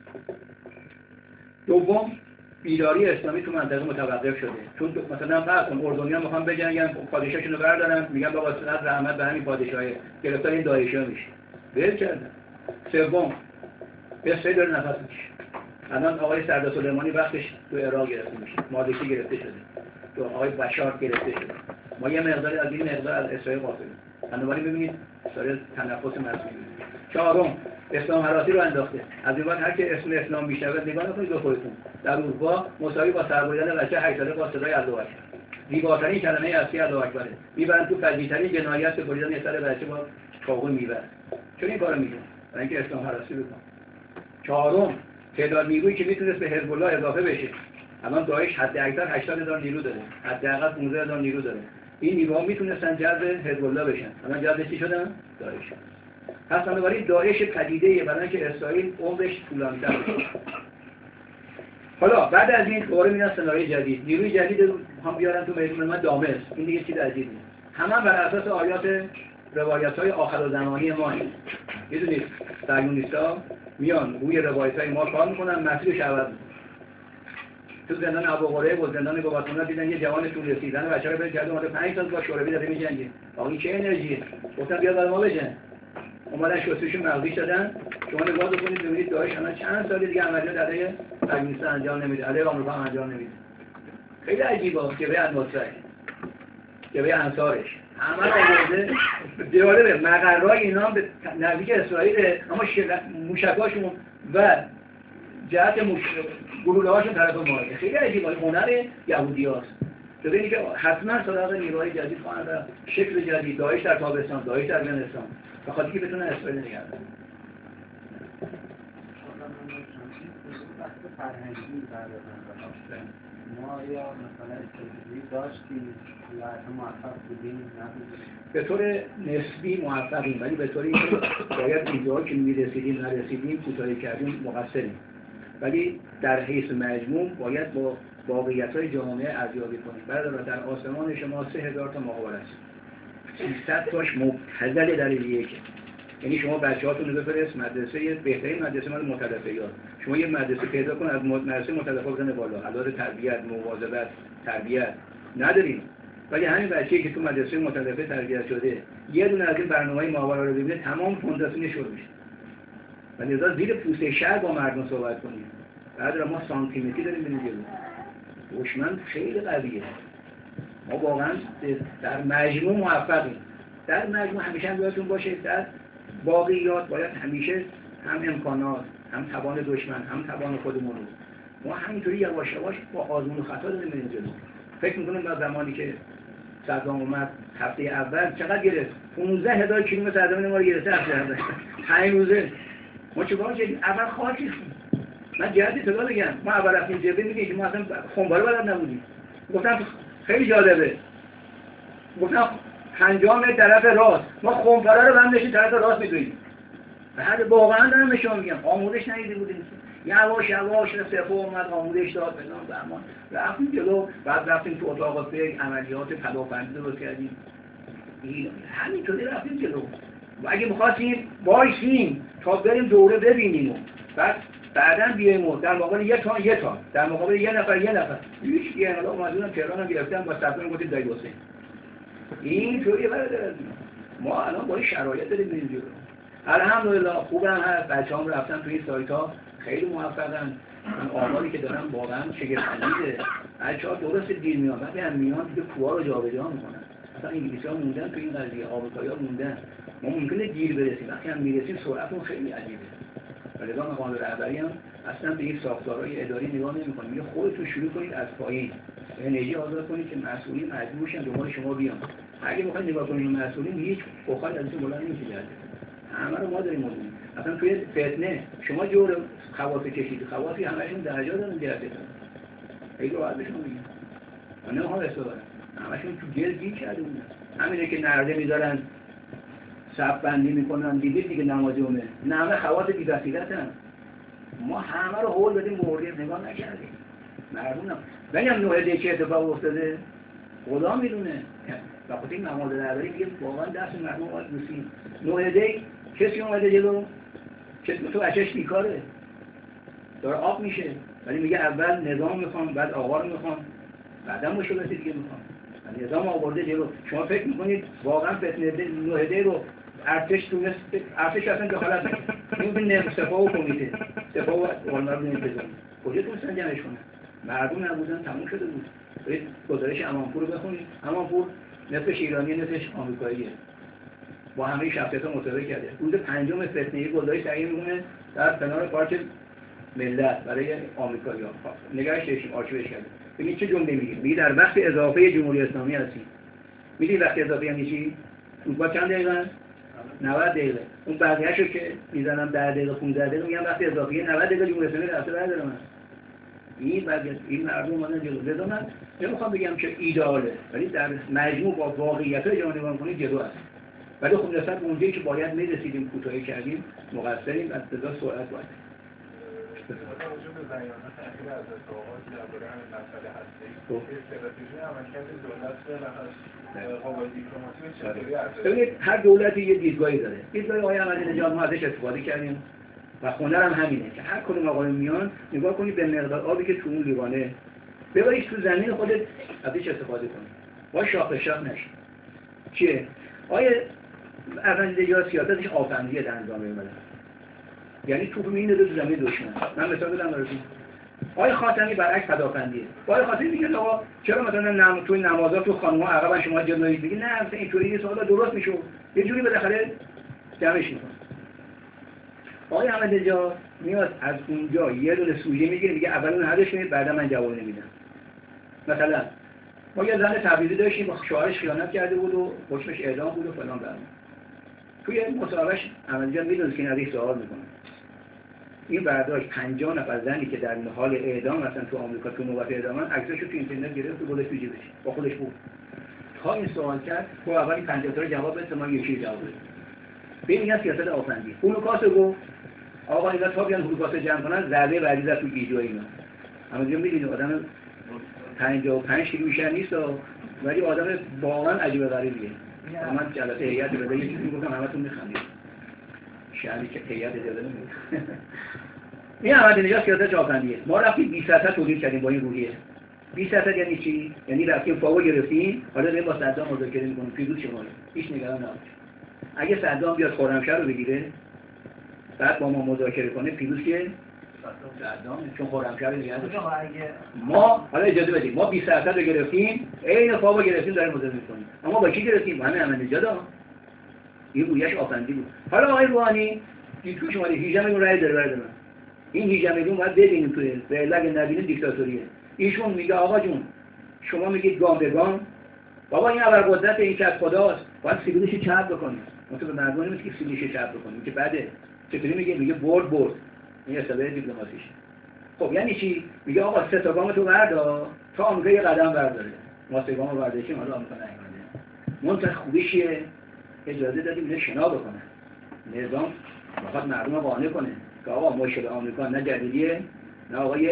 دوم، بیداری اسلامی تو منطقه متوقف شده. چون مثلا فرض کن اردنی‌ها میخوان بجنگن، پادشاهشون رو بردارن، میگن بابا صد رحمت به همین پادشاهه، گرفتار این داعشی‌ها میشه. ول کردن. سوم، اسرائیل داره نفس میکشه. الان آقای سردار سلیمانی وقتش تو عراق گرفته میشه، مالکی گرفته شده، تو آقای بشار گرفته شده. ما یه مقداری از این مقدار از اسرائیل قاصریم. بنابراین ببینید داره تنفس مسئولی. چهارم، اسلام هراسی رو انداخته. از این بعد هر کی اسم اسلام میشنوه نگاه نکنید به خودتون. در اروپا مساوی با سربریدن بچه 8 ساله با صدای الله اکبر. زیباترین کلمه اصلی الله اکبره. میبرن تو فجیع‌ترین جنایت به بریدن یه سر بچه با چاقو میبرن. چون این کارو میکنه؟ برای اینکه اسلام هراسی بکنه. چهارم، تعداد نیرویی که میتونست به حزب الله اضافه بشه. الان داعش حد اکثر 80000 نیرو داره. حداقل 15000 نیرو داره. این نیروها میتونستن جذب حزب الله بشن. الان جذب چی شدن؟ داعش. پس بنابراین داعش پدیده‌ایه برای اینکه اسرائیل عمرش طولانی‌تر بشه. حالا بعد از این دوباره میاد سناریوی جدید. نیروی جدید هم بیارن تو میدون من دامس. این دیگه چیز عجیبی نیست. همه بر اساس آیات روایت‌های آخرالزمانی ما هست. میدونید صهیونیست‌ها میان روی روایت‌های ما کار می‌کنن، مسیرش عوض می‌کنن. تو زندان ابوقریب و زندان گواتمالا دیدن یه جوان طول رسیدن بچه‌ها رو کرده اومده 5 سال با شوروی داره می‌جنگه. آقا این چه انرژیه؟ گفتن بیا برای ما بجنگ. اومدن شستشون مغزی شدن. شما نگاه بکنید ببینید داعش الان چند سال دیگه عملیات علیه صهیونیست‌ها انجام نمیده، علیه آمریکا انجام نمیده. خیلی عجیبه که به النصرت که به انصارش همه آورده دیواله مقرای اینا به نزدیک اسرائیل، اما موشکاشون و جهت گلوله‌هاشون طرف ما. خیلی عجیبه. هنر یهودی‌هاست. ببینید که حتما سراغ نیروهای جدید خواهند رفت، شکل جدید، داعش در تابستان، داعش در زمستان، به خاطر که بتونن اسرائیل نگه دارن. ما یا مثلا استراتژی داشتیم یا موفق بودیم به طور نسبی موفقیم، ولی به طوری که باید ایده‌ها که می‌رسیدیم نرسیدیم کوتاهی کردیم مقصریم. ولی در حیث مجموع باید با واقعیت‌های جامعه ارزیابی کنیم. برادر در آسمان شما 3000 تا مقابر است، 300 تاش مبتذل در یک. یعنی شما بچه‌هاتون رو بفرست مدرسه، بهترین مدرسه مال متدفعیات. شما یه مدرسه پیدا کن از مدرسه متدفع بزنه بالا، علاوه تربیت، مواظبت، تربیت نداریم. ولی همین بچه‌ای که تو مدرسه متدفع تربیت شده یه دونه از این برنامه‌های ماورا رو ببینه تمام فونداسیون شروع میشه. و لذا زیر پوسته شهر با مردم صحبت کنیم. بعد ما سانتیمتری داریم می‌بینیم جلو. دشمن خیلی قویه. ما واقعا در مجموع موفقیم. در مجموع همیشه هم یادتون باشه در واقعیات باید همیشه هم امکانات، هم توان دشمن، هم توان خودمون رو. ما همینطوری یواش یواش با آزمون و خطا داریم میریم جلو. فکر می‌کنم در زمانی که صدام اومد هفته اول چقدر گرفت؟ 15000 کیلومتر از زمین ما رو گرفته هفته اول. 5 روزه. ما چیکار کردیم؟ اول خاک ریختیم. من جهتی صدا بگم. ما اول رفتیم جبهه میگه که ما اصلا خنباره بلد نبودیم. گفتم خیلی جالبه. گفتم 50 متر طرف راست. ما خنباره رو بندشیم طرف راست می‌دویم. بعد واقعا دارم بهشون میگم آموزش ندیده بودیم. یواش یواش سپاه اومد آموزش داد فلان زمان رفتیم جلو. بعد رفتیم تو اتاق فکر عملیات پدافندی رو کردیم. همینطوری رفتیم جلو. و اگه می‌خواستیم وایسیم تا بریم دوره ببینیم بعداً بیایم در مقابل یک تا در مقابل یه نفر هیچ یه انقلاب اومدن تهران هم گرفتن با صفحه گفتیم دایی حسین. این طوری برادر ما الان با این شرایط داریم میریم جلو. الحمدلله خوبم هست. بچه‌هام رفتن توی سایت‌ها خیلی موفقن. من آماری که دارم واقعا شگفت‌انگیزه. بچه‌ها درست دیر میان ولی هم میان دیگه کوها رو جابجا میکنن. مثلا انگلیسی‌ها موندن تو این قضیه، آمریکایی‌ها موندن. ما ممکنه دیر برسیم وقتی هم میرسیم سرعتمون خیلی عجیبه. ولی با مقام رهبری هم اصلا به این ساختارهای اداری نگاه نمی‌کنیم. میگه خودتون شروع کنید از پایین. انرژی آزاد کنید که مسئولین مجبور شن دنبال شما بیان. اگه می‌خواید نگاه کنید مسئولین هیچ بخاری ازشون بلند نمیشه. همه رو ما داریم موضوع. اصلا توی فتنه شما جور خواص کشید. خواصی همشون درجا دارن جهتتون. خیلی راحت بهشون میگم. من نمی‌خوام استفاده. همشون تو گل گیر کرده بودن. همینه که نرده می‌ذارن صف بندی میکنن دیگه نمازیونه. نه همه خواص بی‌بصیرتن. ما همه رو هول دادیم مردیم نگاه نکردیم. مردم بگم نوعده چه اتفاق افتاده خدا میدونه. وقتی این نماز درباری میگه واقعا دست مردم باید بوسیم. نوعده کسی اومده جلو که تو بچه‌ش بیکاره داره آب میشه ولی میگه اول نظام میخوام بعد آقا رو میخوام بعدا مشکلات دیگه میخوام. نظام آورده جلو. شما فکر میکنید واقعا فتنه نوعده رو ارتش تونست ارتش اصلا دخالت نکنه. این سپاه و کمیته سپاه و علمای انتظامی کجا تونستن جمعش کنن؟ مردم نبودن تموم شده بود. برید گزارش امانپور رو بخونید. امانپور نصفش ایرانی نصفش آمریکاییه. با همه شخصیت‌ها مطالعه کرده. روز پنجم فتنه گزارش تعیین می‌کنه در کنار پارک ملت برای آمریکایی‌ها. نگاهش داشتیم آرشیوش کرده. ببین چه جمله میگه. میگه در وقت اضافه جمهوری اسلامی هستیم. میدونی وقت اضافه یعنی چی؟ فوتبال چند دقیقه؟ 90 دقیقه. اون بقیه‌شو که می‌زنم 10 دقیقه 15 دقیقه میگم وقت اضافه 90 دقیقه جمهوری اسلامی رفته بردارم من. این مردم اومدن جلو. لذا من نمیخوام بگم که ایدئاله ولی در مجموع با واقعیت‌های جهان نگاه کنید جلو است. ولی خب نسبت به اونجایی که باید میرسیدیم کوتاهی کردیم مقصریم از لذا سرعت باید. توجه به بیانات اخیر از اتفاقات درباره همین مسئله هسته‌ای استراتژی عملکرد دولت و قوای دیپلماسی به چطوری است؟ ببینید هر دولتی یه دیدگاهی داره. دیدگاه آقای احمدی‌نژاد ما ازش استفاده کردیم و هنر هم همینه که هر کدوم آقای میان نگاه کنید به مقدار آبی که تو اون لیوانه ببریش تو زمین خودت ازش استفاده کنید. با شاخ شاخ نشید. چیه؟ آیه احمدی‌نژاد سیاستش آفندیه در نظام ملت. یعنی توپ میینه تو زمین دشمن. من مثال بدم براتون. آقای خاتمی برعکس پدافندیه. آقای خاتمی میگه آقا چرا مثلا توی نمازات تو خانم‌ها عقبا شما جلوی دیگه نه مثلا اینطوری نیست حالا درست میشه. یه جوری بالاخره جمعش میکنه. آقای احمدی‌نژاد میاد از اونجا یه دونه سوژه میگیره میگه اول اون حلش کنید بعدا من جواب نمیدم. مثلا ما یه زن تبریزی داشتیم با شوهرش خیانت کرده بود و حکمش اعدام بود و فلان برام. توی مصاحبهش احمدی‌نژاد میدونه که این ازش سوال میکنه. این برداشت 50 نفر زنی که در حال اعدام مثلا تو آمریکا تو نوبت اعدامن عکساشو تو اینترنت گرفت و گذاشت تو جیبش با خودش بود. تا این سوال کرد تو اولی 50 تا جواب بده ما یکی جواب بده. ببین این سیاست آفندی. اونو کاسه گفت آقا اینا تا بیان حروفات جمع کنن ضربه بعدی زد تو گیجو اینا. اما دیگه می‌بینید آدم 55 کیلو بیشتر نیست ولی آدم واقعا عجیب غریبیه. من جلسه هیئت بده یه چیزی گفتم همتون می‌خندید. شهری که هیئت اجازه نمیده. این احمدی نژاد سیاست چاپندیه. ما رفتیم 20 درصد تولید کردیم با این روحیه. 20 درصد یعنی چی؟ یعنی رفتیم فاو گرفتیم، حالا داریم با صدام مذاکره می‌کنیم، پیروز شما. هیچ نگران نباشید. اگه صدام بیاد خرمشهر رو بگیره، بعد با ما مذاکره کنه، پیروز که صدام، چون خرمشهر دیگه ما حالا اجازه بدید، ما 20 درصد رو گرفتیم، عین فاو گرفتیم داریم مذاکره می‌کنیم. اما با کی گرفتیم؟ با همین احمدی نژاد. این رویش آفندی بود. حالا آقای روحانی این تو شما 18 میلیون رای داره برای من. این 18 میلیون باید ببینیم توی به لگ نبینه دیکتاتوریه. ایشون میگه آقا جون شما میگید گام به گام، بابا این ابرقدرت این که از خداست، باید سیبیلش چپ بکنیم. ما تو به مردم نمیگیم که سیبیلش چپ بکنیم که بعده چطوری میگه برد این حسابه دیپلماسیش. خب یعنی چی؟ میگه آقا 3 تا گام تو بردار تا آمریکا یه قدم برداره. ما 3 گام برداشتیم حالا آمریکا نیومده. منتها خوبیش چیه؟ اجازه دادیم اینو شنا بکنه. نظام فقط مردم رو قانع کنه که آقا مشکل آمریکا نه جدیدیه نه آقای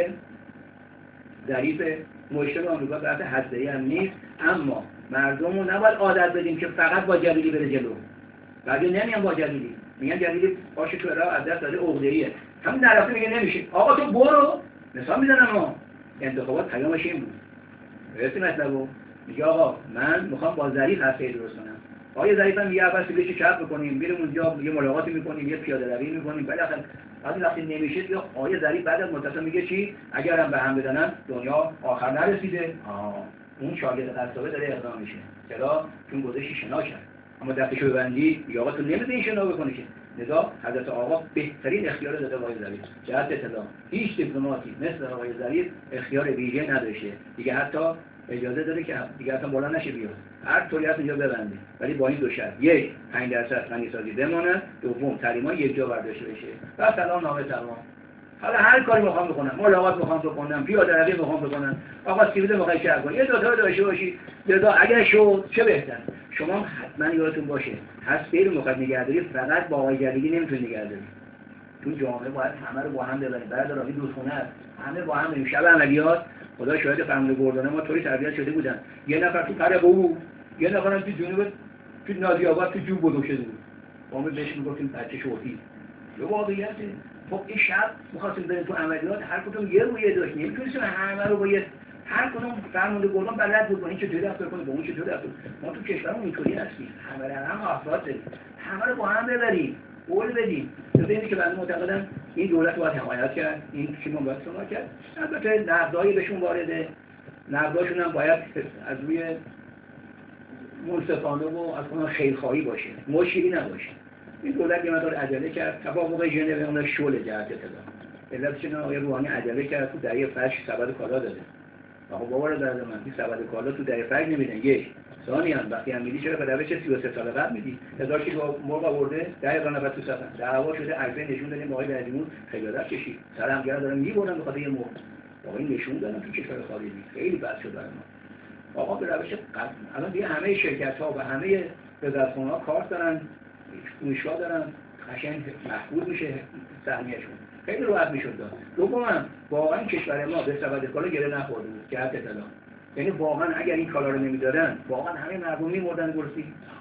ظریف، مشکل آمریکا بحث هسته‌ای هم نیست، اما مردم رو نباید عادت بدیم که فقط با جلیلی بره جلو. بعضی نمیان با جلیلی، میگن جلیلی باشه تو راه از دست داده عقده‌ایه، همین طرفی میگه نمیشه. آقا تو برو مثال میزنم ما انتخابات پیامش این بود. رئیس مطلبو میگه آقا من میخوام با ظریف هسته‌ای درست کنم. آقای ظریف هم میگه اول سیبیلش چپ بکنیم، بریم اونجا یه ملاقاتی میکنیم، یه پیاده روی میکنیم، بالاخره وقتی نمیشه یا آقای ظریف بعد از مدت میگه چی؟ اگر هم به هم بدنن دنیا آخر نرسیده. اون شاگرد قصابه داره اقدام میشه. چرا؟ چون گذاشتی شنا کرد. اما دستشو ببندی یا آقا تو نمیدونی شنا بکنی که. لذا حضرت آقا بهترین اختیار داده آقای ظریف. جهت اطلاع هیچ دیپلماتی مثل آقای ظریف اختیار ویژه نداشته. دیگه حتی اجازه داره که دیگه اصلا بالا نشه بیاد. هر طوری هست اینجا ببنده. ولی با این دو شرط: یک 5% غنیسازی بمونه، دوم تحریما یک جا برداشته بشه. و سلام نامه تمام. حالا هر کاری میخوام بکنم، ملاقات میخوام بکنم، پیاده روی میخوام بکنم، آقا سیبیل میخوای چه کنی، یه دو تا داشته باشی. لذا اگر شد چه بهتر. شما حتما یادتون باشه هسته رو میخواد نگهداری فقط با آقای جلیلی نمیتونه نگهداری. تو جامعه باید همه رو با هم ببرید. بعد راهی دوستخونه است، همه با هم بریم. شب عملیات خدا شاهد فرمانده گردانه ما طوری تربیت شده بودن، یه نفر تو قره بود، یه نفرم تو جنوب تو نازی آباد تو جوب بزرگ شده بود. ما بهش میگفتیم بچه شورتی. به واقعیت خب این شب می‌خواستیم بریم تو عملیات، هر کدوم یه رویه داشت، نمی‌تونستیم همه رو با هر کدوم فرمانده گردان بلد بود این چطوری رفتار کنه با اون چطوری رفتار. ما تو کشورمون اینطوری هستیم، همه هم افراد داریم، همه رو با هم ببریم، قول بدیم. ببینید که بنده معتقدم این دولت باید حمایت کرد، این تیم باید حمایت کرد. البته نقدای بهشون وارده، نقداشون هم باید از روی منصفانه و از اون خیرخواهی باشه، مشکلی نباشه. این دولت یه مقدار عجله کرد، توافق ژنو اون شعله جهت اطلاع. علت چنین آقای روحانی عجله کرد تو دهه فجر سبد کالا داده. آقا باور داره من این سبد کالا تو دهه فجر نمیدن. یک ثانیاً وقتی هم میدی چرا به روش 33 سال قبل میدی؟ هزار کیلو مرغ آورده 10 تا نفر تو سفن. دعوا شده، عکس نشون دادیم آقای رئیس‌جمهور خجالت کشید. سر هم گرا دارن میبرن بخاطر یه مرغ. آقا این نشون دادن تو کشور خارجی. خیلی بد شد برای ما. آقا به روش قبل الان دیگه همه شرکت‌ها و همه وزارتخونه‌ها کارت دارن، فروشگاه دارن، قشنگ محفوظ میشه سهمیه‌شون. خیلی راحت میشد داد. دوم واقعا کشور ما به سبد کالا گره نخورده بود جهت اطلاع. یعنی واقعا اگر این کالا رو نمیدادن واقعا همه مردم میمردن گرسنگی.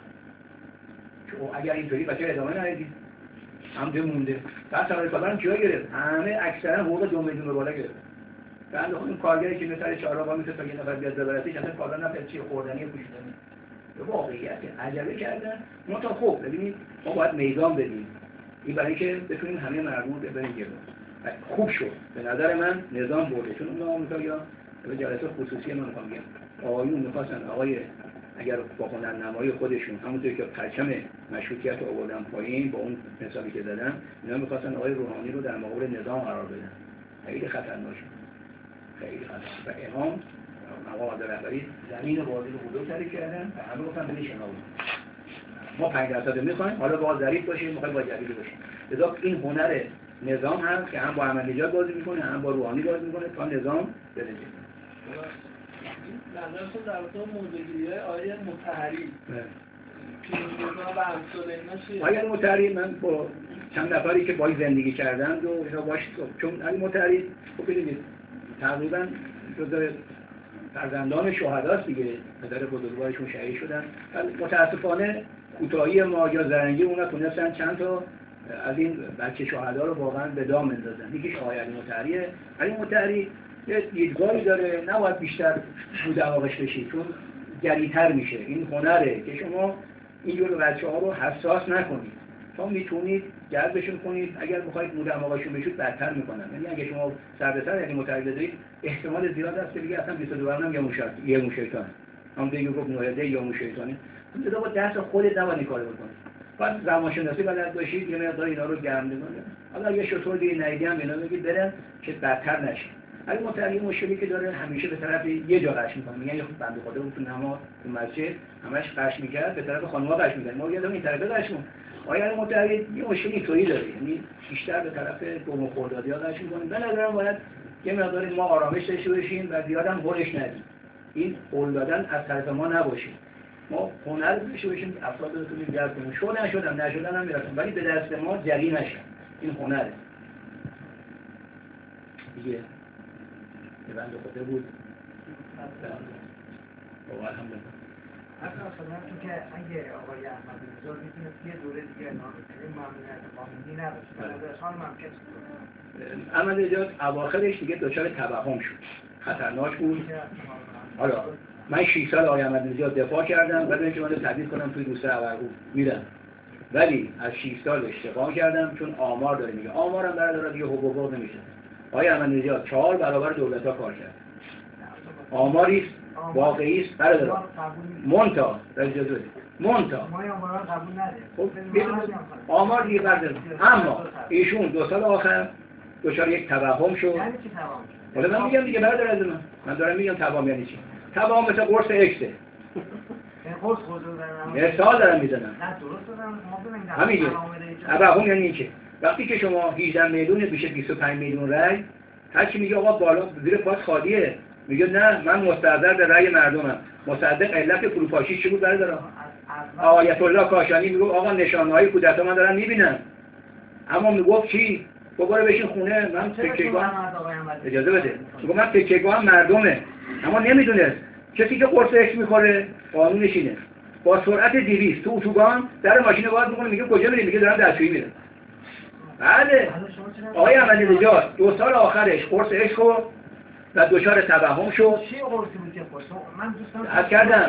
چون اگر اینطوری بچه ادامه ندید هم مونده. بعد سبد کالا رو کیا گرفت؟ همه اکثرا حقوق 2 میلیون به بالا گرفت. بعد اون کارگری که مثلا چهارراه میشه تا یه نفر بیاد ببرتش اصلا کالا نفر چی خوردنی و پوشیدنی. به واقعیت عجله کردن. ما تا خوب ببینید ما باید میدان بدیم. این برای که بتونیم همه مردم رو ببریم جلو. خوب شد به نظر من نظام برده، چون اون آمریکایی‌ها به جلسه خصوصی من میخوام بگم آقایون می‌خواستن آقای اگر با هنرنمایی خودشون همونطور که پرچم مشروطیت رو آوردن پایین با اون مثالی که زدن، اینا می‌خواستن آقای روحانی رو در مقابل نظام قرار بدن. خیلی خطرناک خیلی خطرناک. و امام مقام رهبری زمین وارد رو بزرگ تری کردن و همه گفتن برید شنا بکنید. ما 5% می‌خوایم، حالا با ظریف باشیم، می‌خوایم با جلیلی باشیم. لذا این هنر نظام هم که هم با احمدی نژاد بازی میکنه هم با روحانی بازی میکنه تا نظام برسه. نظرتون در مورد موضوعیه آیه مطهری پیروزی و همسال اینا چیه؟ آیه مطهری من با چند نفری که باهاش زندگی کردند و اینا باش، چون علی مطهری خب ببینید تقریبا جزء فرزندان شهداست دیگه، پدر بزرگوارشون شهید شدن. متاسفانه کوتاهی ما یا زرنگی اونا تونستن چند تا از این بچه شهدا رو واقعا به دام اندازن. یکیش آقای علی مطهریه. علی مطهری یه دیدگاهی داره نباید بیشتر رو دماغش بشید چون جریتر میشه. این هنره که شما اینجور بچه‌ها رو حساس نکنید، چون میتونید جذبشون کنید. اگر بخواید رو دماغشون بشید بدتر میکنن. یعنی اگه شما سر به سر علی مطهری بذارید احتمال زیاد است که دیگه اصلا 22 هم یه موشیطان هم دیگه گفت نویده یا موشیطانه. خودت با دست خودت نباید این کارو بکنید. بعد زمانشناسی بلد باشید، یه مقدار اینا رو گرم بکنید. حالا یه شطور دیگه ندیدم اینا بگید برن که بدتر نشه. علی مطهری مشکلی که داره همیشه به طرف یه جا قش میکنه. میگن خب بنده خدا بود تو نماز تو مسجد همش قش میکرد، به طرف خانم‌ها قش میکرد. ما یادم این طرف قش می‌کنه. آقای علی مطهری یه مشکلی اینطوری داره، یعنی بیشتر به طرف قوم خردادی‌ها قش میکنه. به نظرم باید یه مقدار ما آرامش داشته باشیم و زیاد هم هولش ندیم. این هول دادن از طرف ما نباشه. ما هنر داشته باشیم افراد رو بتونیم جذب کنیم. شدن نشدن هم میرسن، ولی به دست ما جری نشن. این هنره. دیگه بنده خدا بود. واقعا الحمدلله. اصلا تو که اگه آقای احمد نژاد میتونه یه دوره دیگه این ممنوعیت قانونی نداشت. خانم هم که احمد نژاد اواخرش دیگه دچار توهم شد. خطرناک بود. حالا من 6 سال آقای احمد نژاد دفاع کردم، بعد اینکه من رو تبدیل کنم توی دوسته ابرقو میرم. ولی از 6 سال اشتباه کردم چون آمار داره میگه. آمارم برادر دیگه حقوق نمیشه. آقای احمد نژاد 4 برابر دولت‌ها کار کرد. آماری است، واقعی است برادر. مونتا اجازه مونتا ما آمارا قبول نداریم. خب آمار دیگه برادر. اما ایشون 2 سال آخر دچار یک توهم شد. یعنی چی توهم؟ حالا من میگم دیگه برادر از من دارم میگم توهم یعنی چی؟ توهم مثل قرص اکسه. قرص خود مثال دارم میزنم. نه درست دارم ما همینه. توهم یعنی چی؟ وقتی که شما 18 میلیون میشه 25 میلیون رای، هر کی میگه آقا بالا زیر پاس خالیه، میگه نه من مستحضر به رأی مردمم. مصدق علت فروپاشی چی بود برادر؟ آیت الله کاشانی میگه آقا نشانه‌های کودتا من دارم میبینم. اما میگفت چی؟ برو بشین خونه من تکیه‌گاه اجازه بده. میگه من تکیه‌گاه مردمه. اما نمیدونه کسی که قرص اکس میخوره قانونش اینه. با سرعت 200 تو اتوبان در ماشین باز میکنه میگه کجا میری؟ میگه دارم دستشویی میرم. بله. آقای احمد نژاد 2 سال آخرش قرص اکس خورد و دچار توهم شد. چی قرصی بود که خورد؟ من دوستان عرض کردم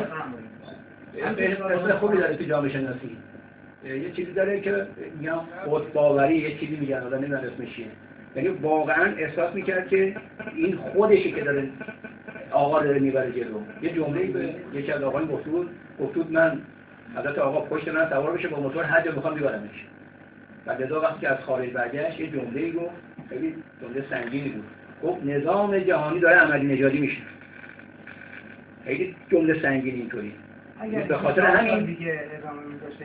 اسم خوبی داره تو جامعه شناسی. یه چیزی داره که میگم خود باوری، یه چیزی میگن آدم نمیدونم اسمش چیه. یعنی واقعا احساس میکرد که این خودشه که داره آقا داره میبره جلو. یه جمله‌ای به یکی از آقایان گفت من حضرت آقا پشت من سوار بشه با موتور حج میخوام ببرمش. بعد از وقتی که از خارج برگشت یه جمله‌ای گفت خیلی جمله سنگینی بود. گفت نظام جهانی داره عملی نژادی میشه. خیلی جمله سنگینی اینطوری. به خاطر همین دیگه نظام داشته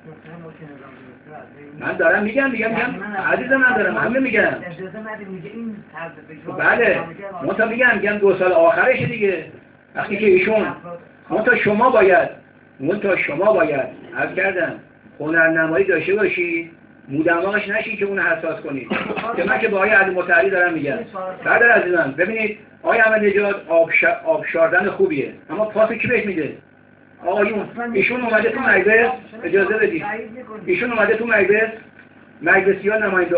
من دارم میگم عزیز من دارم همه میگم اجازه ندید میگه این طرز فکر بله منتها میگم 2 سال آخرش دیگه وقتی که ایشون منتها شما باید عرض کردم هنرنمایی داشته باشی مودماغش نشین که اون حساس کنید که من که با آقای علی مطهری دارم میگم برادر عزیزم ببینید آقای احمد نژاد آبشاردن خوبیه اما پاس کی بهش میده آقایون ایشون اومده تو مجلس اجازه بدید ایشون اومده تو مجلسیان نماینده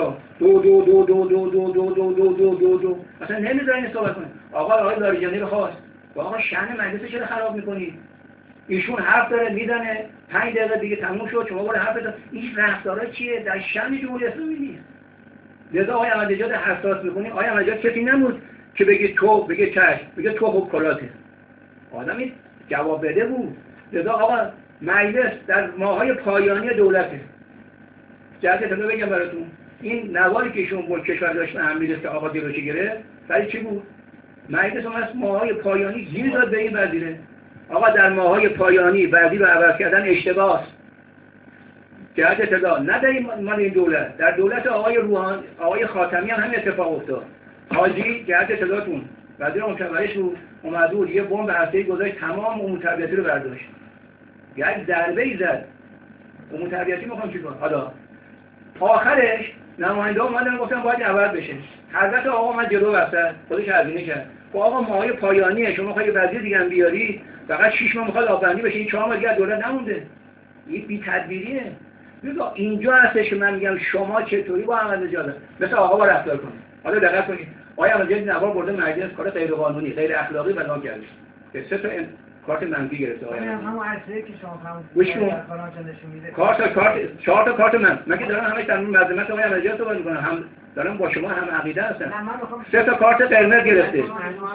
دو اصلا نمیذارین صحبت کنه آقای لاریجانی بخواست آقا شأن مجلس چرا خراب میکنید ایشون حرف داره میزنه 5 دقیقه دیگه تموم شد شما برو حرف بزن این رفتارا چیه در شأن جمهوری اسلامی نیست لذا آقای احمد نژاد حساس میکنی آقای احمد نژاد کسی نمود که بگه تو بگه چشم بگه تو خوب کلاته آدمی جواب بده بود لذا آقا مجلس در ماهای پایانی دولته جهت تا بگم براتون این نوالی که ایشون بود کشور داشت هم میرسه آقا دیروش گرفت سری چی بود مجلس هم از ماهای پایانی گیر داد به این وزیره آقا در ماهای پایانی وزیر رو عوض کردن اشتباه است جهت اطلاع نه در این دولت در دولت آقای خاتمی هم اتفاق افتاد حاجی جهت اطلاعتون وزیر مشاورش بود اومد بود یه بمب هسته‌ای گذاشت تمام امور تربیتی رو برداشت یک ضربه‌ای زد امور تربیتی میخوام چیکار حالا آخرش نماینده اومدن گفتن باید عوض بشه. حضرت آقا من جلو وسط خودش هزینه کرد. خب آقا ماهای پایانیه، شما خواهی وزیر دیگه هم بیاری، فقط 6 ماه میخواد آبندی بشه، این 4 ماه دیگه دولت نمونده. این بی تدبیریه. اینجا هستش که من میگم شما چطوری با احمد نژاد مثل آقا با رفتار کنید. حالا دقت کنید. آقای احمد نژاد نوار برده مجلس کار غیر قانونی، غیر اخلاقی بنا کرده. که 3 تا کارت منفی گرفته آقای احمد. همون عرصه‌ای که شما گوش کن. کارت 4 تا کارت من که دارم همش در مذمت آقای احمد نژاد صحبت می‌کنم، هم دارم با شما هم عقیده هستم. 3 تا کارت قرمز گرفته.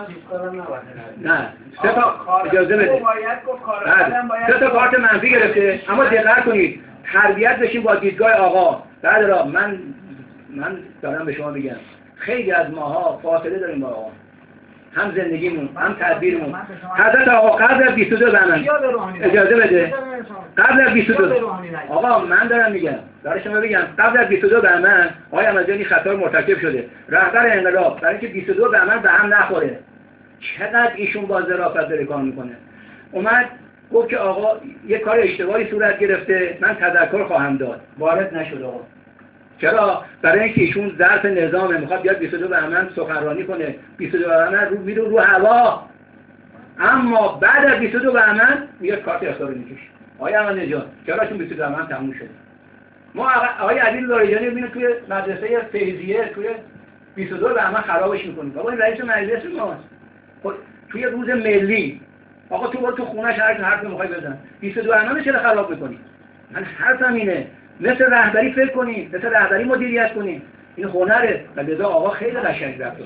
نه 3 تا اجازه بده. 3 تا کارت منفی گرفته. اما دقت کنید تربیت بشین با دیدگاه آقا. بعد را من دارم به شما میگم خیلی از ماها فاصله داریم با آقا، هم زندگیمون هم تدبیرمون. حضرت آقا قبل از 22 بهمن اجازه بده، قبل از 22 آقا من دارم میگم، دارم شما بگم قبل از 22 بهمن آقای احمدی خطا مرتکب شده، رهبر انقلاب، برای اینکه 22 بهمن به هم نخوره. چقدر ایشون با ظرافت داره کار میکنه. اومد گفت که آقا یک کار اشتباهی صورت گرفته، من تذکر خواهم داد. وارد نشد آقا. چرا؟ برای اینکه ایشون ظرف نظامه، میخواد بیاد 22 بهمن سخنرانی کنه، 22 بهمن رو هوا. اما بعد از 22 بهمن میاد کارت اختیار میکشه. آقای احمد نژاد چرا چون 22 بهمن تموم شد. ما آقای علی لاریجانی میبینیم توی مدرسه فیضیه توی 22 بهمن خرابش میکنیم. بابا این رئیس مجلس ماست. خب توی روز ملی آقا تو برو تو خونه‌اش هر حرف میخوای بزن. 22 بهمن چرا خراب میکنی؟ من حرفم اینه. مثل رهبری فکر کنید، مثل رهبری مدیریت کنید. این هنره و لذا آقا خیلی قشنگ رفت.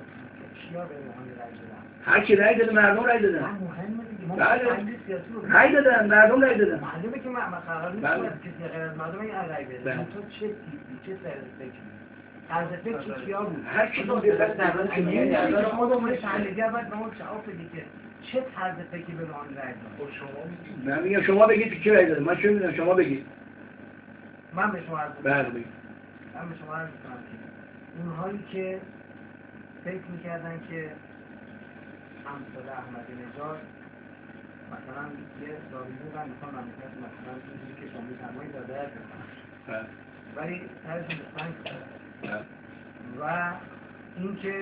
هر کی رأی داده مردم رأی دادن. رأی دادن مردم رأی دادن. معلومه که من قرار نیست کسی غیر از مردم این رأی بده. تو چه تیپی چه طرز فکری؟ طرز فکر کیا بود؟ هر کی بود در ما دو مورد تحلیلیه بعد به اون جواب بدید که چه طرز فکری به اون رأی داد. شما من میگم شما بگید کی رأی داده. من چه میدونم شما بگید. من به شما عرض بله من به شما عرض می‌کنم که اونهایی که فکر می‌کردن که امثال احمدی نژاد مثلا یه دارویی رو می‌خوان مملکت مثلا چیزی که شما می‌فرمایید داده بکنن ولی سرشون به سنگ کنن و اینکه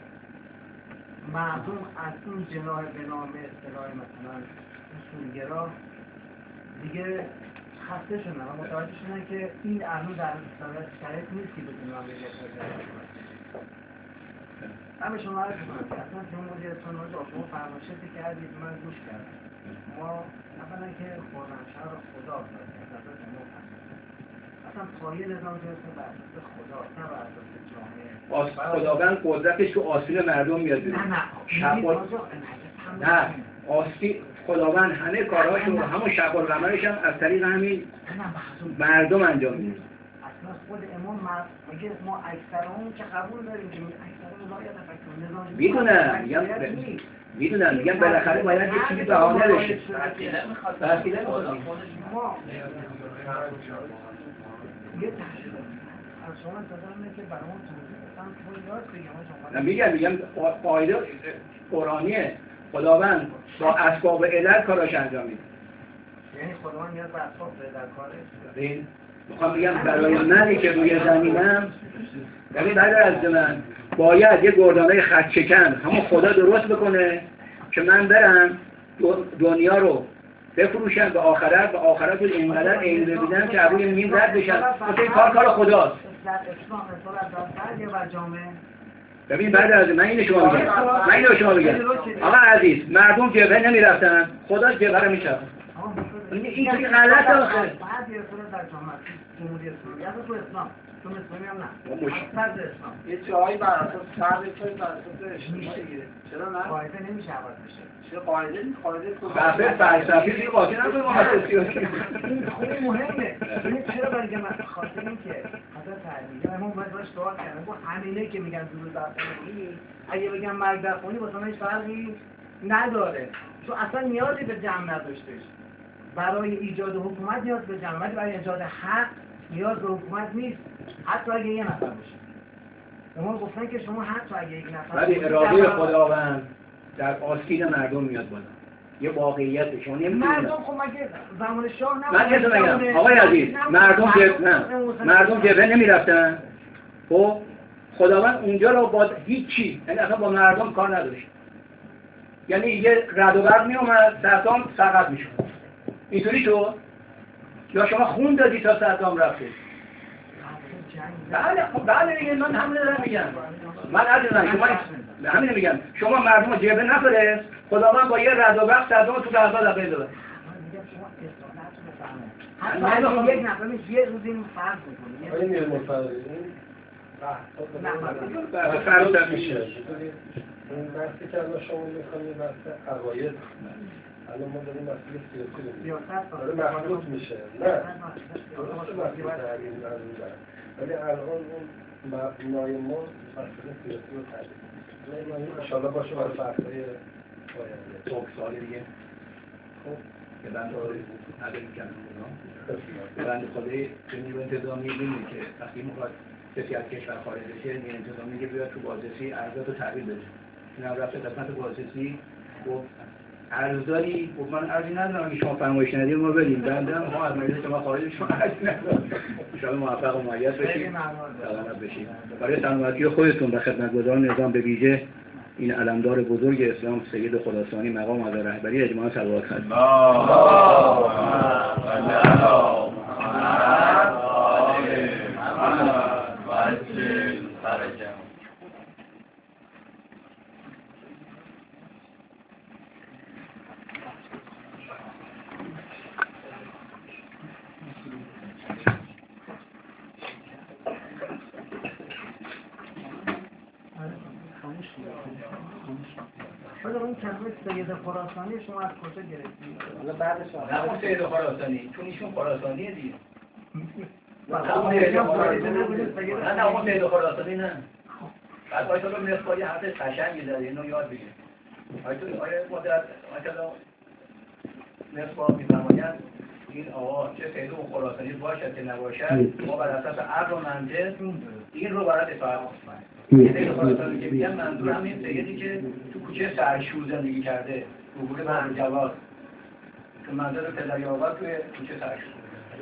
مردم از اون جناح به نام اصطلاح مثلا اصولگرا دیگه خسته شدن و متوجه شدن که این الان در شرایط نیست که بتونن مملکت رو جلوه کنن. من به شما عرض می‌کنم که اصلا شما مدیرتون رو شما فرمایشاتی کردید من گوش کردم. ما اولا که خرمشهر رو خدا داد از شما اصلا پایه نظام جلسه بر اساس خدا نه بر اساس جامعه. خداوند قدرتش تو آستین مردم میاد. نه آستین خداوند همه کارهاشو همون شب القمرش هم از طریق همین مردم انجام میده. اصلا خود امام میگه ما اکثرمون که قبول داریم که اکثرمون لا یتفکرون نظام میدونم میگم بالاخره باید یه چیزی بهانه بشه. وسیله ما یه تحصیل از شما انتظار که برامون توضیح بدن میگم قاعده قرآنیه. خداوند با اسباب علل کاراش انجام میده. یعنی خداوند نیاز به اسباب علل کاره؟ میخوام بگم برای منی که روی زمینم یعنی بعد از من باید یه گردانه خط شکن همون خدا درست بکنه که من برم دنیا رو بفروشم به آخرت رو اینقدر عین ببینم که روی نیم رد بشن. این کار خداست. ببین بعد از من اینو شما میگم آقا عزیز مردم جبهه نمیرفتن خدا جبهه رو میشفت. این چیزی غلط آخه بعد یه اصول در جامعه جمهوری اسلامی از تو اسلام تو اسلامی هم نه فرض اسلام یه جایی بر اساس فرض چه بر اساس اجتماعی چرا نه قاعده نمیشه عوض بشه چه قاعده بحث فلسفی قاطی نکنیم ما سیاسی این خیلی مهمه. این چرا برای من خاطر اینکه حضرت علی امام باید سوال کردن گفت همینه که میگن درود بر خونی اگه بگم مرگ بر خونی واسه من هیچ فرقی نداره چون اصلا نیازی به جمع نداشتش. برای ایجاد حکومت نیاز به جمع، ولی برای ایجاد حق نیاز به حکومت نیست حتی اگه یه نفر باشه. ما گفتن که شما حتی اگه یک نفر ولی اراده خداوند در آستین مردم میاد بالا. یه واقعیت شما مردم نمیتونید. خب مگه زمان شاه من چه بگم آقای عزیز، مردم جبهه نمیرفتن. خب خداوند اونجا رو با هیچی، یعنی اصلا با مردم کار نداشت. یعنی یه رد و برق می اومد، صدام سقط میشد. اینطوری شد؟ یا شما خون دادی تا صدام رفته؟ بله دیگه، من همین رو میگم. من عزیزم شما همین رو میگم. شما مردم رو جبهه نفرست، خداوند با یه رد و برق صدام تو 10 دقیقه داد. حتی یک نفر یه روز این فرض میکنه. آیا میره مفرد فرض میشه. این بحثی که الان شما میخوام یه بحث عقاید، الان ما داریم مسئله سیاسی رو داره مخلوط میشه. نه درست مسئله تحریم نداریم، ولی الان اون مبنای ما مسئله سیاسی رو تحریم انشاءالله باشه برای فرقهای آینده 2 سال دیگه. خب که بند خواهی نداریم کنم بند خواهی که نیرو انتظامی بینید که وقتی میخواد کسی از کشور خارج بشه، نیرو انتظامی که بیاد تو بازرسی ارزات رو تحویل بده. این هم رفته قسمت بازرسی گفت ارزداری، خب من ارزی ندارم اگه شما فرمایش ندید ما بریم بنده ما از مجلس شما خارج شما ارزی ندارم. انشاءالله موفق و مؤید بشید، سلامت بشید. برای سلامتی خودتون و خدمتگزاران نظام به ویژه این علمدار بزرگ اسلام سید خراسانی مقام اعلی رهبری اجماع صلوات خواهد. حالا اون کلمه سید خراسانی شما از کجا گرفتید؟ حالا بعدش نه اون سید خراسانی، چون ایشون خراسانیه دیگه. نه اون سید خراسانی نه. بعد آیت الله مصباحی حرف قشنگی زده، اینو یاد بگیر. آیت الله مصباح می‌فرمایند این آقا چه سید و خراسانی باشد که نباشد، ما بر اساس عقل و منطق این رو برات اطاعت می‌کنیم. سید خراسانی که میگن منظور همین سیدی که تو کوچه سرشور زندگی کرده، روبروی بحر جواد. چون منظور پدری آقا توی کوچه سرشور.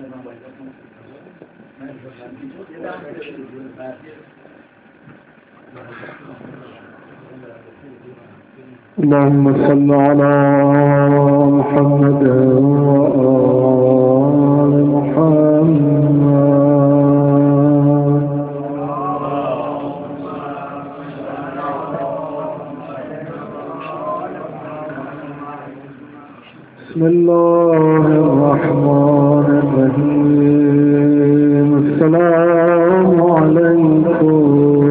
اللهم صل على محمد وآل محمد. بسم الله الرحمن الرحيم. السلام عليكم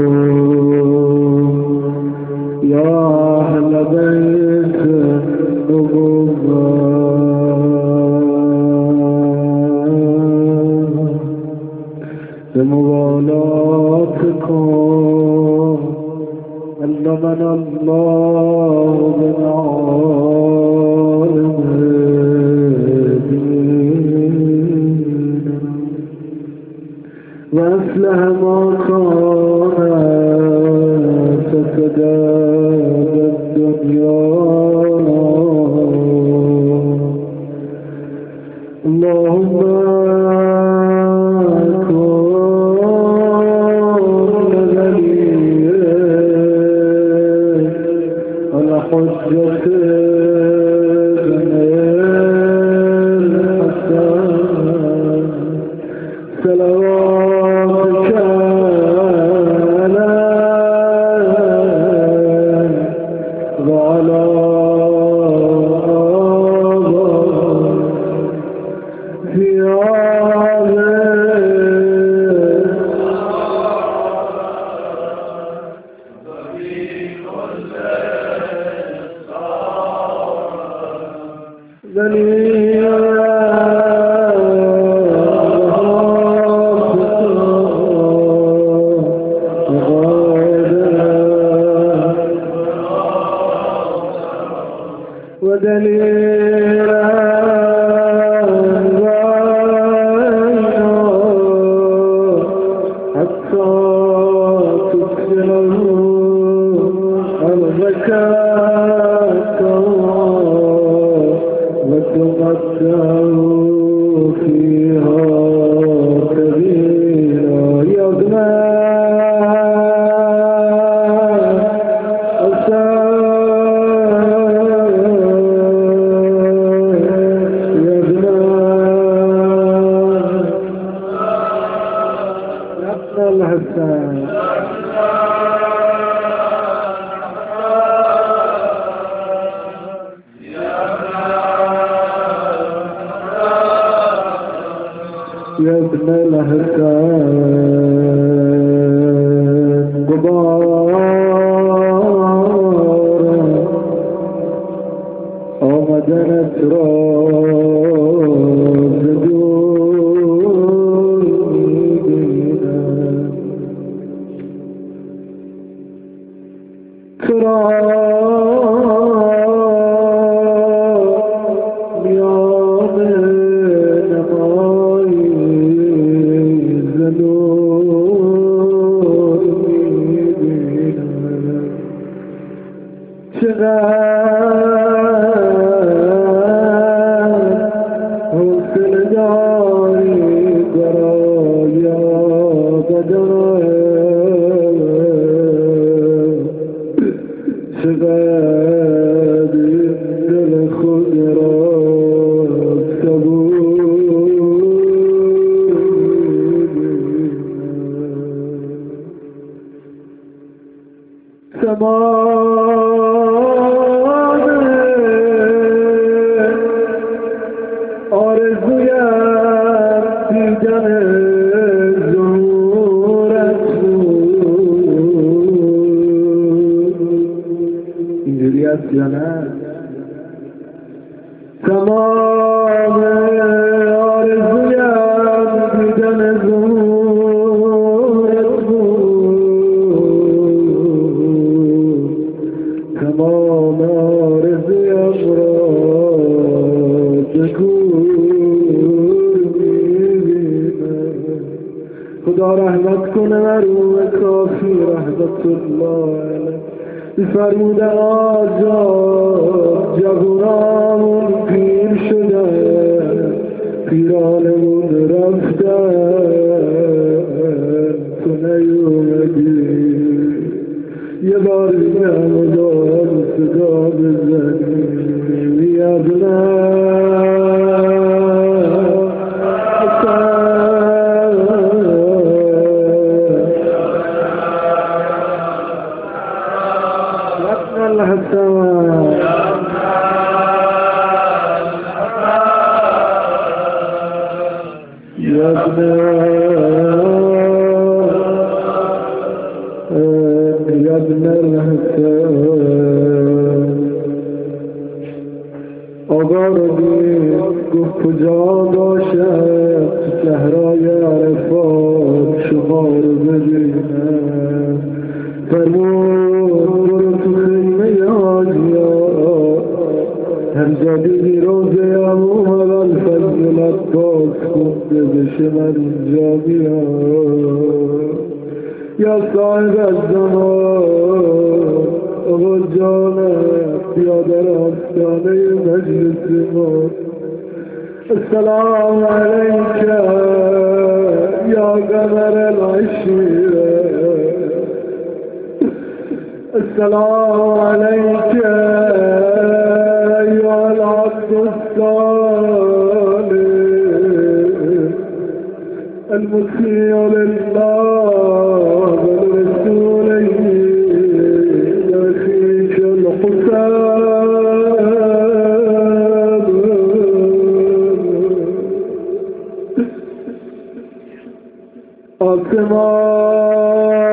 يا أهل بيت النبوة بموالاتكم علمنا الله بالعالم وأصلح ما كان فسدا الدنيا. اللهم كن لوليا على حجة الحسن صلواتك عليه وعلى السوء فيها كبيرا يغنى يا ابن الحسن غبار آمدنت را زدون میبینم ترا میان نمایی زنون میبینم چقدر حسن داری برای بدنم چقدر دل خود را سمان آرزویم دیدن ظهورت بود اینجوری است یا نه تمام آرزویم دیدن ظهورت بود تمام آرزویم را خدا رحمت کنه مرحوم کافی رحمت الله علیه فرموده آزاد جوانامون پیر شده پیرانمون رفتن تو نیومدی یه بار دیگه همدان صدا بزنی آقا رو دید گفت کجا باشد تو صحرای عرفات شما رو ببینم فرمود برو تو خیمه حاجیان هر جدیدی روزه اموم اول فضلت باز خونده بشه من اینجا بیام یا صاحب الزمان آقا جانم پیاده راستانه مجلس ما السلام علیک یا قمر العشیره السلام علیک یا العبد الصالح المطیع لله ولرسوله أخيك الحساب آسمان